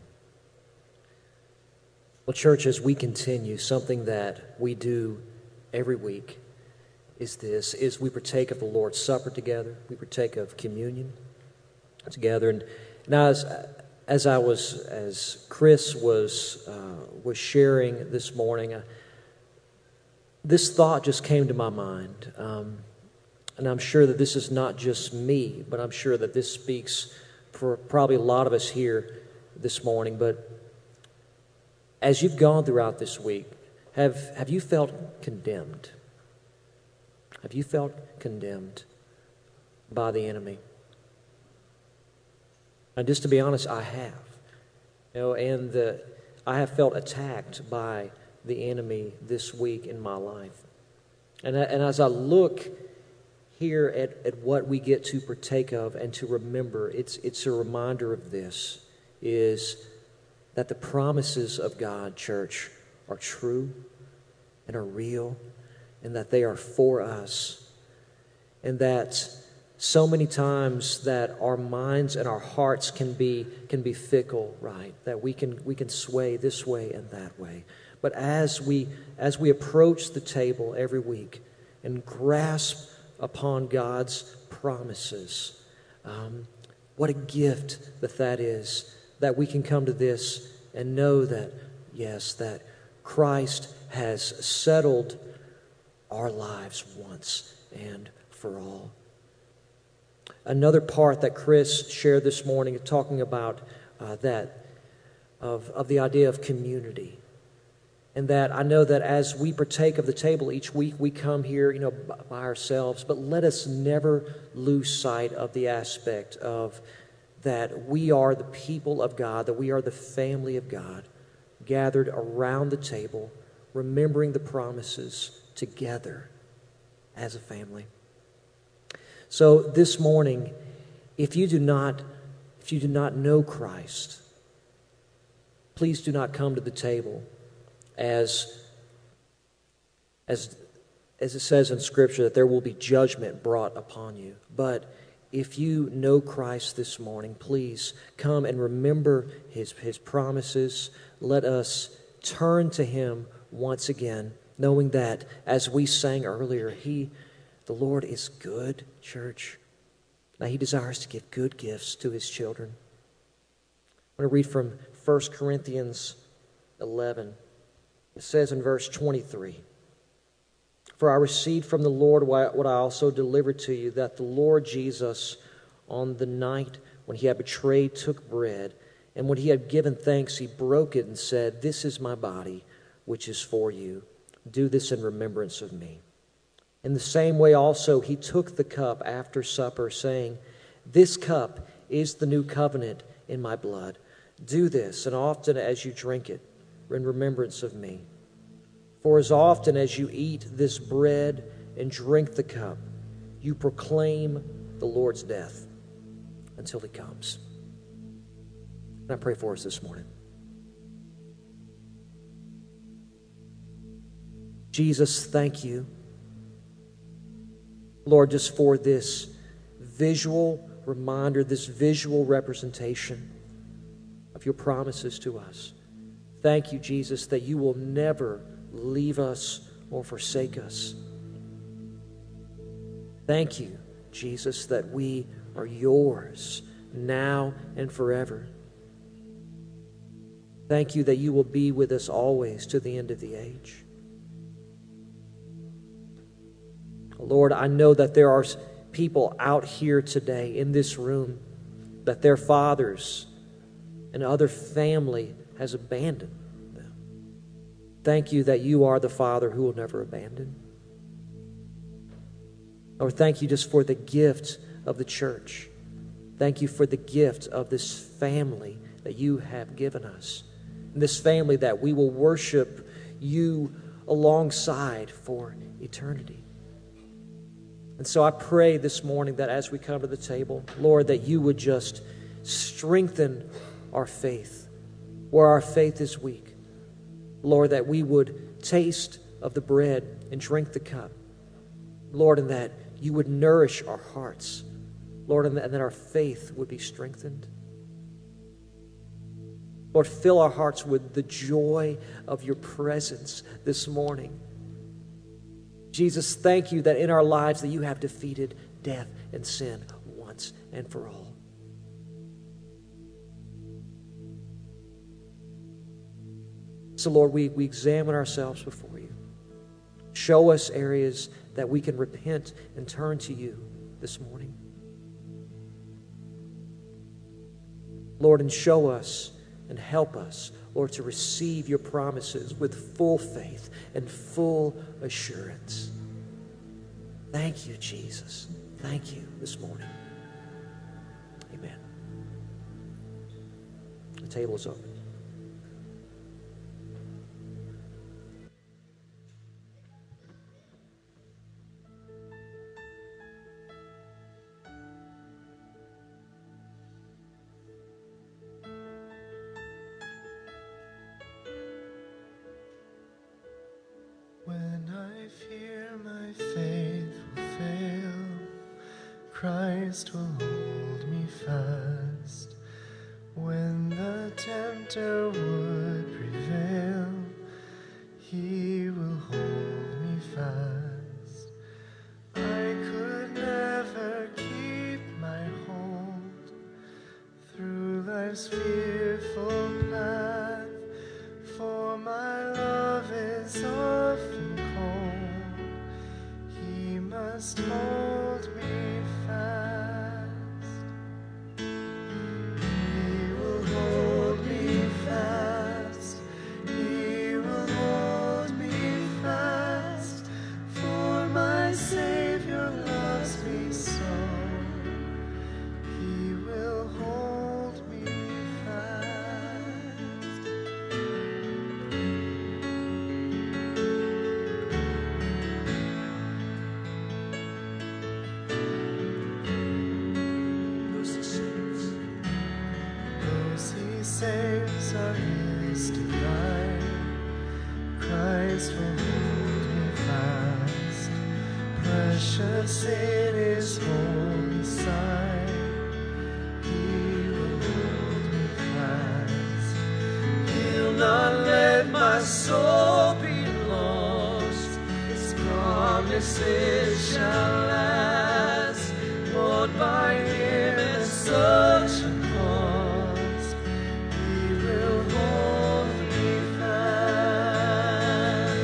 Well, church, as we continue, something that we do every week is we partake of the Lord's Supper together. We partake of communion together. And now as Chris was sharing this morning, this thought just came to my mind. And I'm sure that this is not just me, but I'm sure that this speaks for probably a lot of us here this morning. But as you've gone throughout this week, have you felt condemned? Have you felt condemned by the enemy? And just to be honest, I have. I have felt attacked by the enemy this week in my life. And as I look here at what we get to partake of and to remember, it's a reminder of this, is that the promises of God, church, are true and are real, and that they are for us, and that so many times that our minds and our hearts can be fickle, right? That we can sway this way and that way. But as we approach the table every week and grasp upon God's promises, what a gift that is, that we can come to this and know that, yes, that Christ has settled our lives once and for all. Another part that Chris shared this morning, talking about of the idea of community. And that I know that as we partake of the table each week, we come here, by ourselves, but let us never lose sight of the aspect of that we are the people of God, that we are the family of God, gathered around the table, remembering the promises together as a family. So this morning, if you do not know Christ, please do not come to the table as it says in Scripture that there will be judgment brought upon you. But if you know Christ this morning, please come and remember His promises. Let us turn to Him once again, knowing that, as we sang earlier, the Lord is good, church. Now, He desires to give good gifts to His children. I'm going to read from 1 Corinthians 11. It says in verse 23, "For I received from the Lord what I also delivered to you, that the Lord Jesus, on the night when He had betrayed, took bread, and when He had given thanks, He broke it and said, 'This is my body, which is for you. Do this in remembrance of me.' In the same way also He took the cup after supper, saying, 'This cup is the new covenant in my blood. Do this, and often as you drink it, in remembrance of me. For as often as you eat this bread and drink the cup, you proclaim the Lord's death until He comes.'" And I pray for us this morning. Jesus, thank you, Lord, just for this visual reminder, this visual representation of your promises to us. Thank you, Jesus, that you will never leave us or forsake us. Thank you, Jesus, that we are yours now and forever. Thank you that you will be with us always to the end of the age. Lord, I know that there are people out here today in this room that their fathers and other family has abandoned them. Thank you that you are the Father who will never abandon. Lord, thank you just for the gift of the church. Thank you for the gift of this family that you have given us. And this family that we will worship you alongside for eternity. And so I pray this morning that as we come to the table, Lord, that you would just strengthen our faith. where our faith is weak. Lord, that we would taste of the bread and drink the cup. Lord, and that you would nourish our hearts. Lord, and that our faith would be strengthened. Lord, fill our hearts with the joy of your presence this morning. Jesus, thank you that in our lives that you have defeated death and sin once and for all. So, Lord, we examine ourselves before you. Show us areas that we can repent and turn to you this morning. Lord, and show us and help us, Lord, to receive your promises with full faith and full assurance. Thank you, Jesus. Thank you this morning. Amen. The table is open. When I fear my faith will fail, Christ will hold me fast. When the tempter would prevail, he will hold me fast. I could never keep my hold through life's fearful path, for my love is often cold. He must hold me fast. He will hold me fast. He will hold me fast. For my Savior loves me so. He will hold me fast. Those he saves are his divine. Christ will hold me fast. Precious in his holy sight, he will hold me fast. He'll not let my soul be lost. His promises shall last. Bought by him at such a cost, he will hold me fast.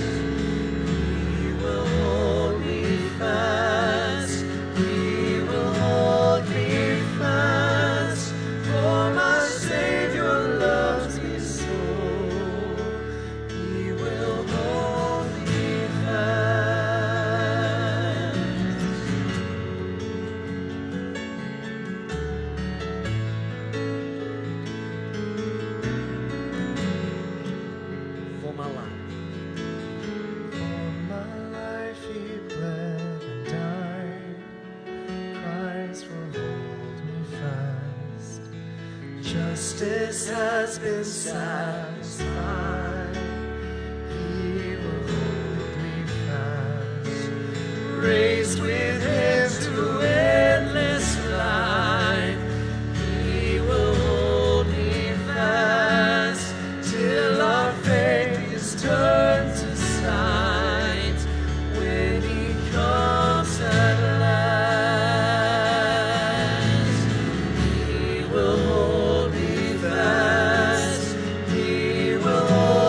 He will hold me fast. He will hold me fast. For my Savior loves me so. He will hold me fast. For my life. For my life he bled and died. Christ will hold me fast. Justice has been satisfied. He will hold me fast. Raised with him to endless life, he will hold me fast till our faith is turned to sight when he comes at last. He will hold me fast. He will hold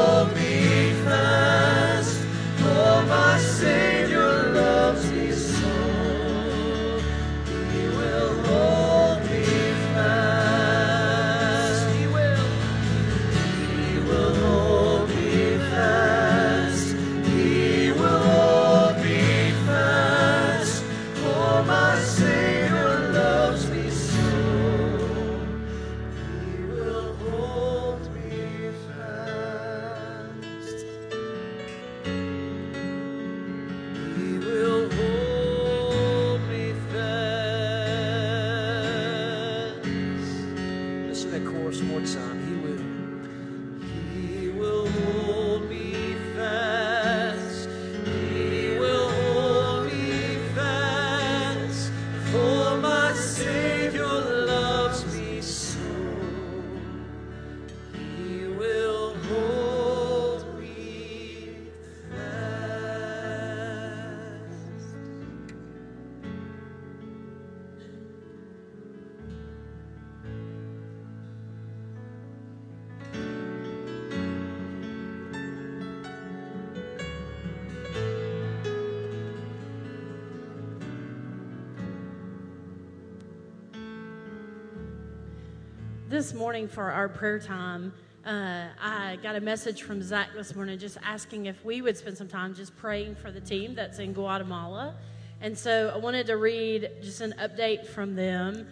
this morning for our prayer time, I got a message from Zach this morning just asking if we would spend some time just praying for the team that's in Guatemala. And so I wanted to read just an update from them.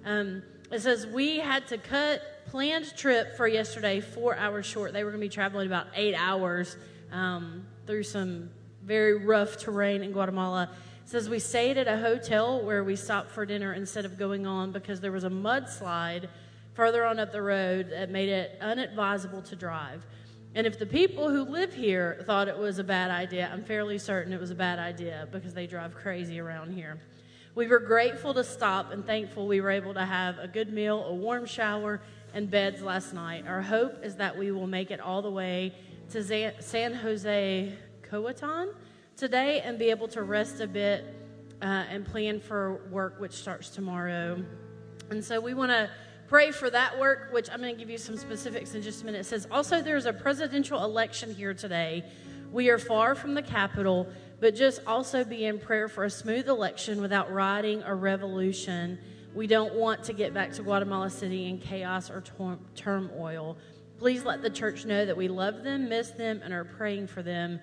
It says, we had to cut planned trip for yesterday 4 hours short. They were going to be traveling about 8 hours through some very rough terrain in Guatemala. It says we stayed at a hotel where we stopped for dinner instead of going on because there was a mudslide further on up the road that made it unadvisable to drive. And if the people who live here thought it was a bad idea, I'm fairly certain it was a bad idea because they drive crazy around here. We were grateful to stop and thankful we were able to have a good meal, a warm shower, and beds last night. Our hope is that we will make it all the way to San Jose Coatan today and be able to rest a bit and plan for work, which starts tomorrow. And so we want to pray for that work, which I'm going to give you some specifics in just a minute. It says, also, there's a presidential election here today. We are far from the capital, but just also be in prayer for a smooth election without rioting or revolution. We don't want to get back to Guatemala City in chaos or turmoil. Please let the church know that we love them, miss them, and are praying for them.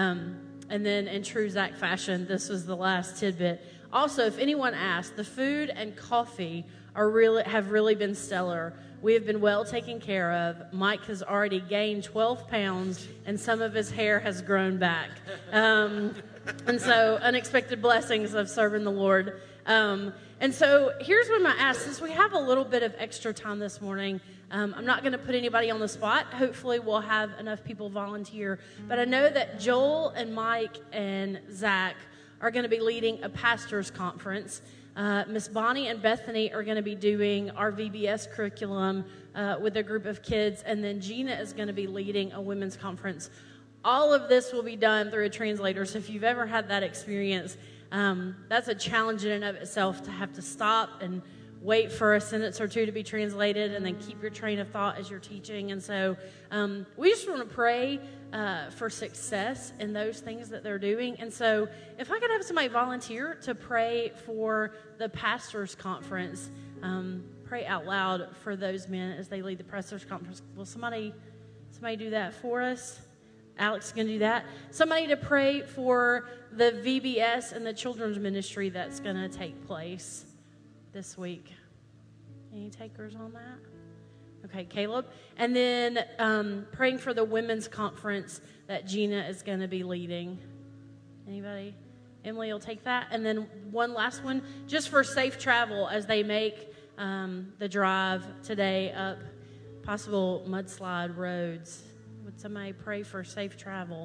And then in true Zach fashion, this was the last tidbit. Also, if anyone asks, the food and coffee have really been stellar. We have been well taken care of. Mike has already gained 12 pounds, and some of his hair has grown back. And so, unexpected blessings of serving the Lord. And so, here's what I'm going to ask. Since we have a little bit of extra time this morning, I'm not going to put anybody on the spot. Hopefully, we'll have enough people volunteer. But I know that Joel and Mike and Zach are going to be leading a pastor's conference. Miss Bonnie and Bethany are going to be doing our VBS curriculum with a group of kids, and then Gina is going to be leading a women's conference. All of this will be done through a translator, so if you've ever had that experience, that's a challenge in and of itself to have to stop and wait for a sentence or two to be translated and then keep your train of thought as you're teaching. And so we just want to pray for success in those things that they're doing. And so if I could have somebody volunteer to pray for the pastor's conference, pray out loud for those men as they lead the pastor's conference. Will somebody do that for us? Alex is going to do that. Somebody to pray for the VBS and the children's ministry that's going to take place this week. Any takers on that? Okay, Caleb. And then praying for the women's conference that Gina is going to be leading. Anybody? Emily will take that. And then one last one, just for safe travel as they make the drive today up possible mudslide roads. Would somebody pray for safe travel?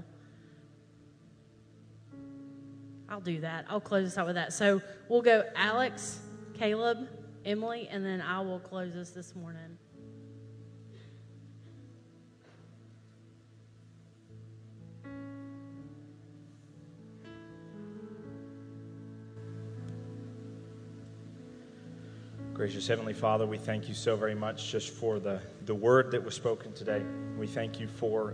I'll do that. I'll close us out with that. So we'll go Alex, Caleb, Emily, and then I will close us this morning. Gracious Heavenly Father, we thank you so very much just for the word that was spoken today. We thank you for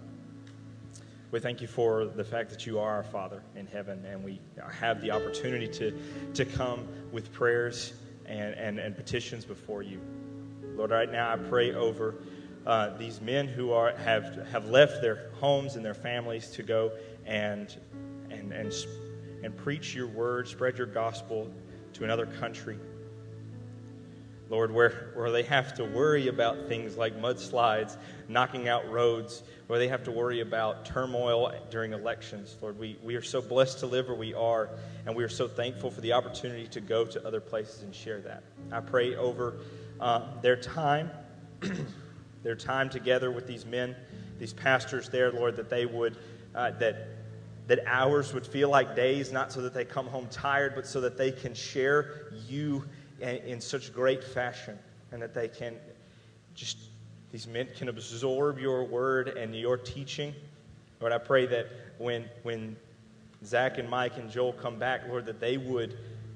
the fact that you are our Father in heaven, and we have the opportunity to come with prayers and petitions before you. Lord, right now I pray over these men who have left their homes and their families to go and preach your word, spread your gospel to another country. Lord, where they have to worry about things like mudslides, knocking out roads, where they have to worry about turmoil during elections. Lord, we are so blessed to live where we are, and we are so thankful for the opportunity to go to other places and share that. I pray over their time together with these men, these pastors there, Lord, that they would, that hours would feel like days, not so that they come home tired, but so that they can share you in such great fashion, and that they can these men can absorb your word and your teaching. Lord, I pray that when Zach and Mike and Joel come back, Lord, that they would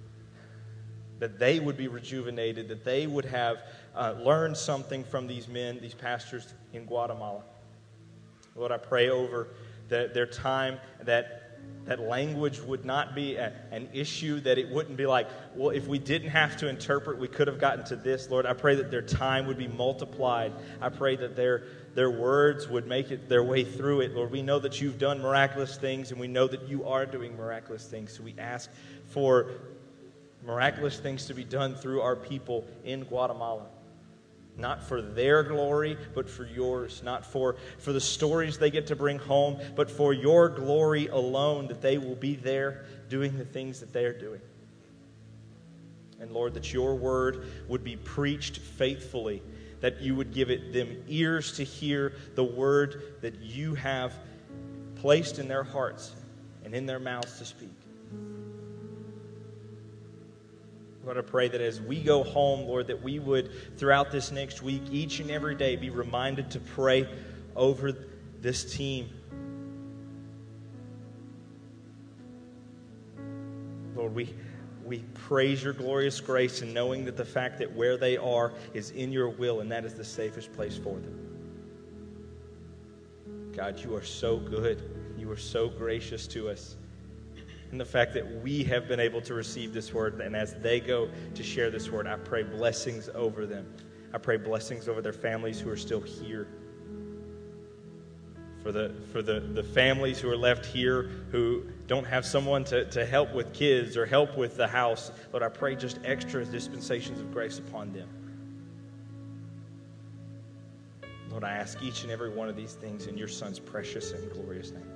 be rejuvenated, that they would have learned something from these men, these pastors in Guatemala. Lord, I pray over their time that that language would not be an issue, that it wouldn't be like, well, if we didn't have to interpret, we could have gotten to this. Lord, I pray that their time would be multiplied. I pray that their words would make it their way through it. Lord, we know that you've done miraculous things, and we know that you are doing miraculous things. So we ask for miraculous things to be done through our people in Guatemala. Not for their glory, but for yours. Not for the stories they get to bring home, but for your glory alone, that they will be there doing the things that they are doing. And Lord, that your word would be preached faithfully, that you would give them ears to hear the word that you have placed in their hearts and in their mouths to speak. Lord, I pray that as we go home, Lord, that we would, throughout this next week, each and every day, be reminded to pray over this team. Lord, we praise your glorious grace in knowing that the fact that where they are is in your will, and that is the safest place for them. God, you are so good. You are so gracious to us. And the fact that we have been able to receive this word, and as they go to share this word, I pray blessings over them. I pray blessings over their families who are still here. For the families who are left here who don't have someone to help with kids or help with the house, Lord, I pray just extra dispensations of grace upon them. Lord, I ask each and every one of these things in your Son's precious and glorious name.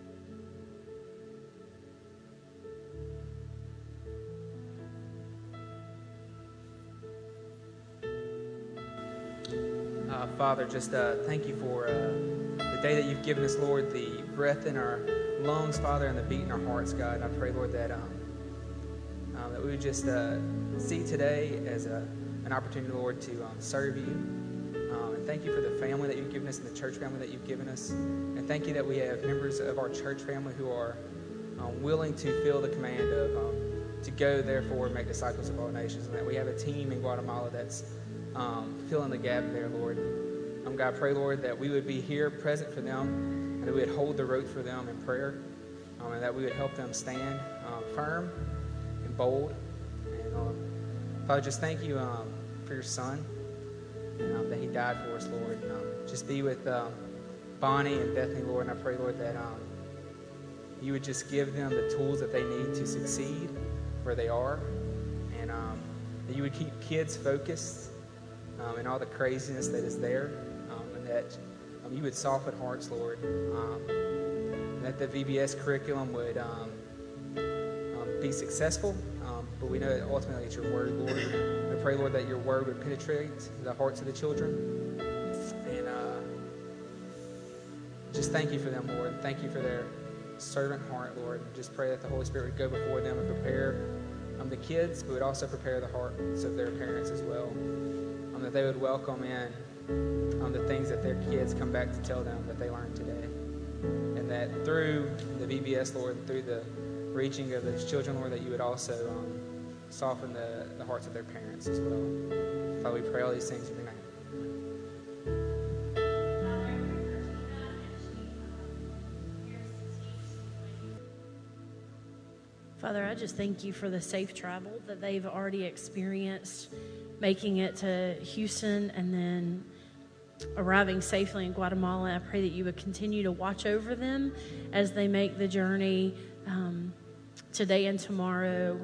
Father, just thank you for the day that you've given us, Lord, the breath in our lungs, Father, and the beat in our hearts, God. And I pray, Lord, that that we would just see today as an opportunity, Lord, to serve you. And thank you for the family that you've given us and the church family that you've given us. And thank you that we have members of our church family who are willing to feel the command of to go, therefore, make disciples of all nations, and that we have a team in Guatemala that's filling the gap there, Lord. God, I pray, Lord, that we would be here present for them, and that we would hold the rope for them in prayer, and that we would help them stand firm and bold. And Father, just thank you for your Son, and that he died for us, Lord. Just be with Bonnie and Bethany, Lord, and I pray, Lord, that you would just give them the tools that they need to succeed where they are, and that you would keep kids focused and all the craziness that is there, and that you would soften hearts, Lord, and that the VBS curriculum would be successful, but we know that ultimately it's your word, Lord. We pray, Lord, that your word would penetrate the hearts of the children, and just thank you for them, Lord. Thank you for their servant heart, Lord. Just pray that the Holy Spirit would go before them and prepare the kids, but would also prepare the hearts of their parents as well. That they would welcome in the things that their kids come back to tell them that they learned today. And that through the VBS, Lord, through the reaching of those children, Lord, that you would also soften the hearts of their parents as well. Father, we pray all these things in your name. Father, I just thank you for the safe travel that they've already experienced, making it to Houston and then arriving safely in Guatemala. I pray that you would continue to watch over them as they make the journey today and tomorrow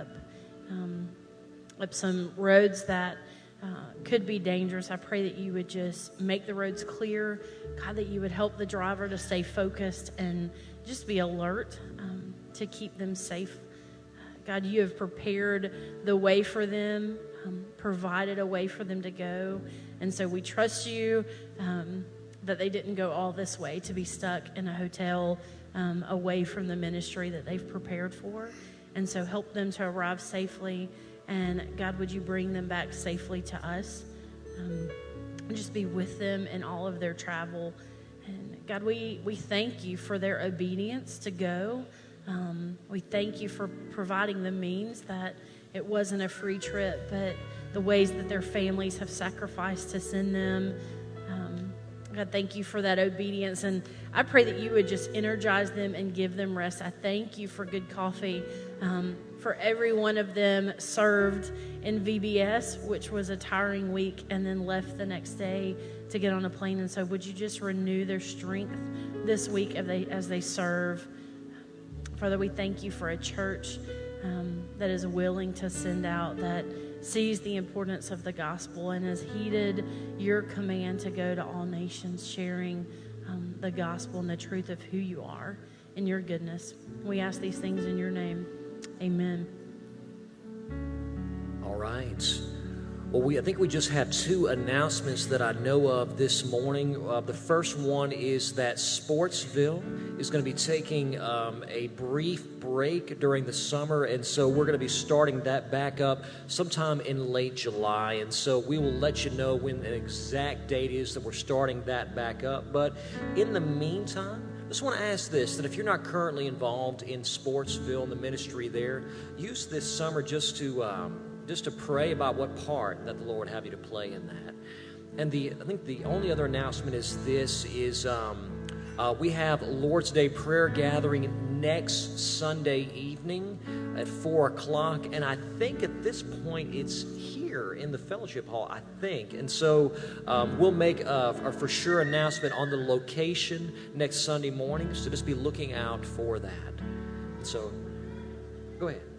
up some roads that could be dangerous. I pray that you would just make the roads clear. God, that you would help the driver to stay focused and just be alert to keep them safe. God, you have prepared the way for them, provided a way for them to go. And so we trust you that they didn't go all this way to be stuck in a hotel away from the ministry that they've prepared for. And so help them to arrive safely. And God, would you bring them back safely to us? And just be with them in all of their travel. And God, we thank you for their obedience to go. We thank you for providing the means, that it wasn't a free trip, but the ways that their families have sacrificed to send them. God, thank you for that obedience. And I pray that you would just energize them and give them rest. I thank you for good coffee. For every one of them served in VBS, which was a tiring week, and then left the next day to get on a plane. And so would you just renew their strength this week as they serve? Father, we thank you for a church that is willing to send out, that sees the importance of the gospel and has heeded your command to go to all nations, sharing the gospel and the truth of who you are and your goodness. We ask these things in your name. Amen. All right. Well, I think we just have two announcements that I know of this morning. The first one is that Sportsville is going to be taking a brief break during the summer, and so we're going to be starting that back up sometime in late July. And so we will let you know when an exact date is that we're starting that back up. But in the meantime, I just want to ask this, that if you're not currently involved in Sportsville and the ministry there, use this summer just to pray about what part that the Lord have you to play in that. And I think the only other announcement is this, we have Lord's Day prayer gathering next Sunday evening at 4 o'clock. And I think at this point it's here in the fellowship hall, I think. And so we'll make a for sure announcement on the location next Sunday morning. So just be looking out for that. So go ahead.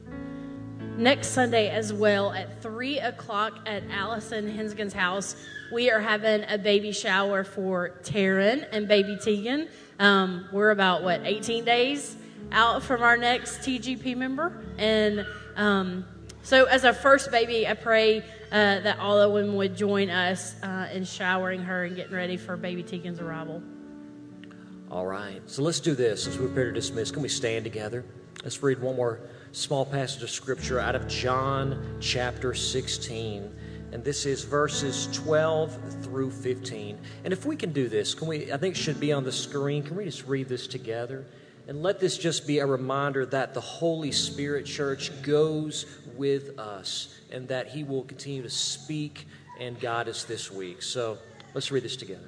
Next Sunday as well at 3 o'clock at Allison Hensgen's house, we are having a baby shower for Taryn and baby Tegan. We're about, 18 days out from our next TGP member. And so as our first baby, I pray that all of them would join us in showering her and getting ready for baby Tegan's arrival. All right. So let's do this as we prepare to dismiss. Can we stand together? Let's read one more small passage of Scripture out of John chapter 16. And this is verses 12 through 15. And if we can do this, I think it should be on the screen. Can we just read this together? And let this just be a reminder that the Holy Spirit, church, goes with us and that He will continue to speak and guide us this week. So let's read this together.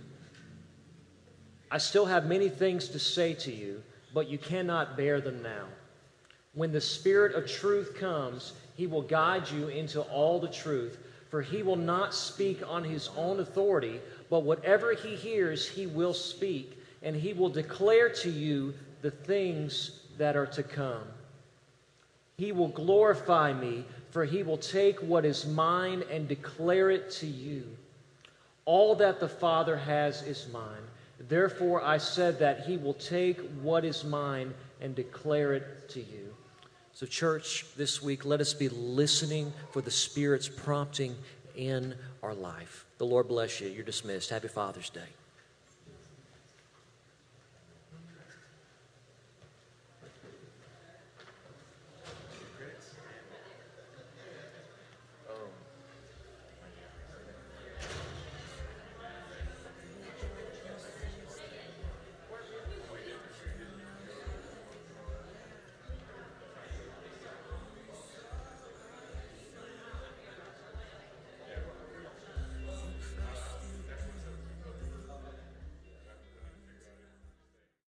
I still have many things to say to you, but you cannot bear them now. When the Spirit of truth comes, He will guide you into all the truth, for He will not speak on His own authority, but whatever He hears, He will speak, and He will declare to you the things that are to come. He will glorify me, for He will take what is mine and declare it to you. All that the Father has is mine. Therefore I said that He will take what is mine and declare it to you. So church, this week, let us be listening for the Spirit's prompting in our life. The Lord bless you. You're dismissed. Happy Father's Day.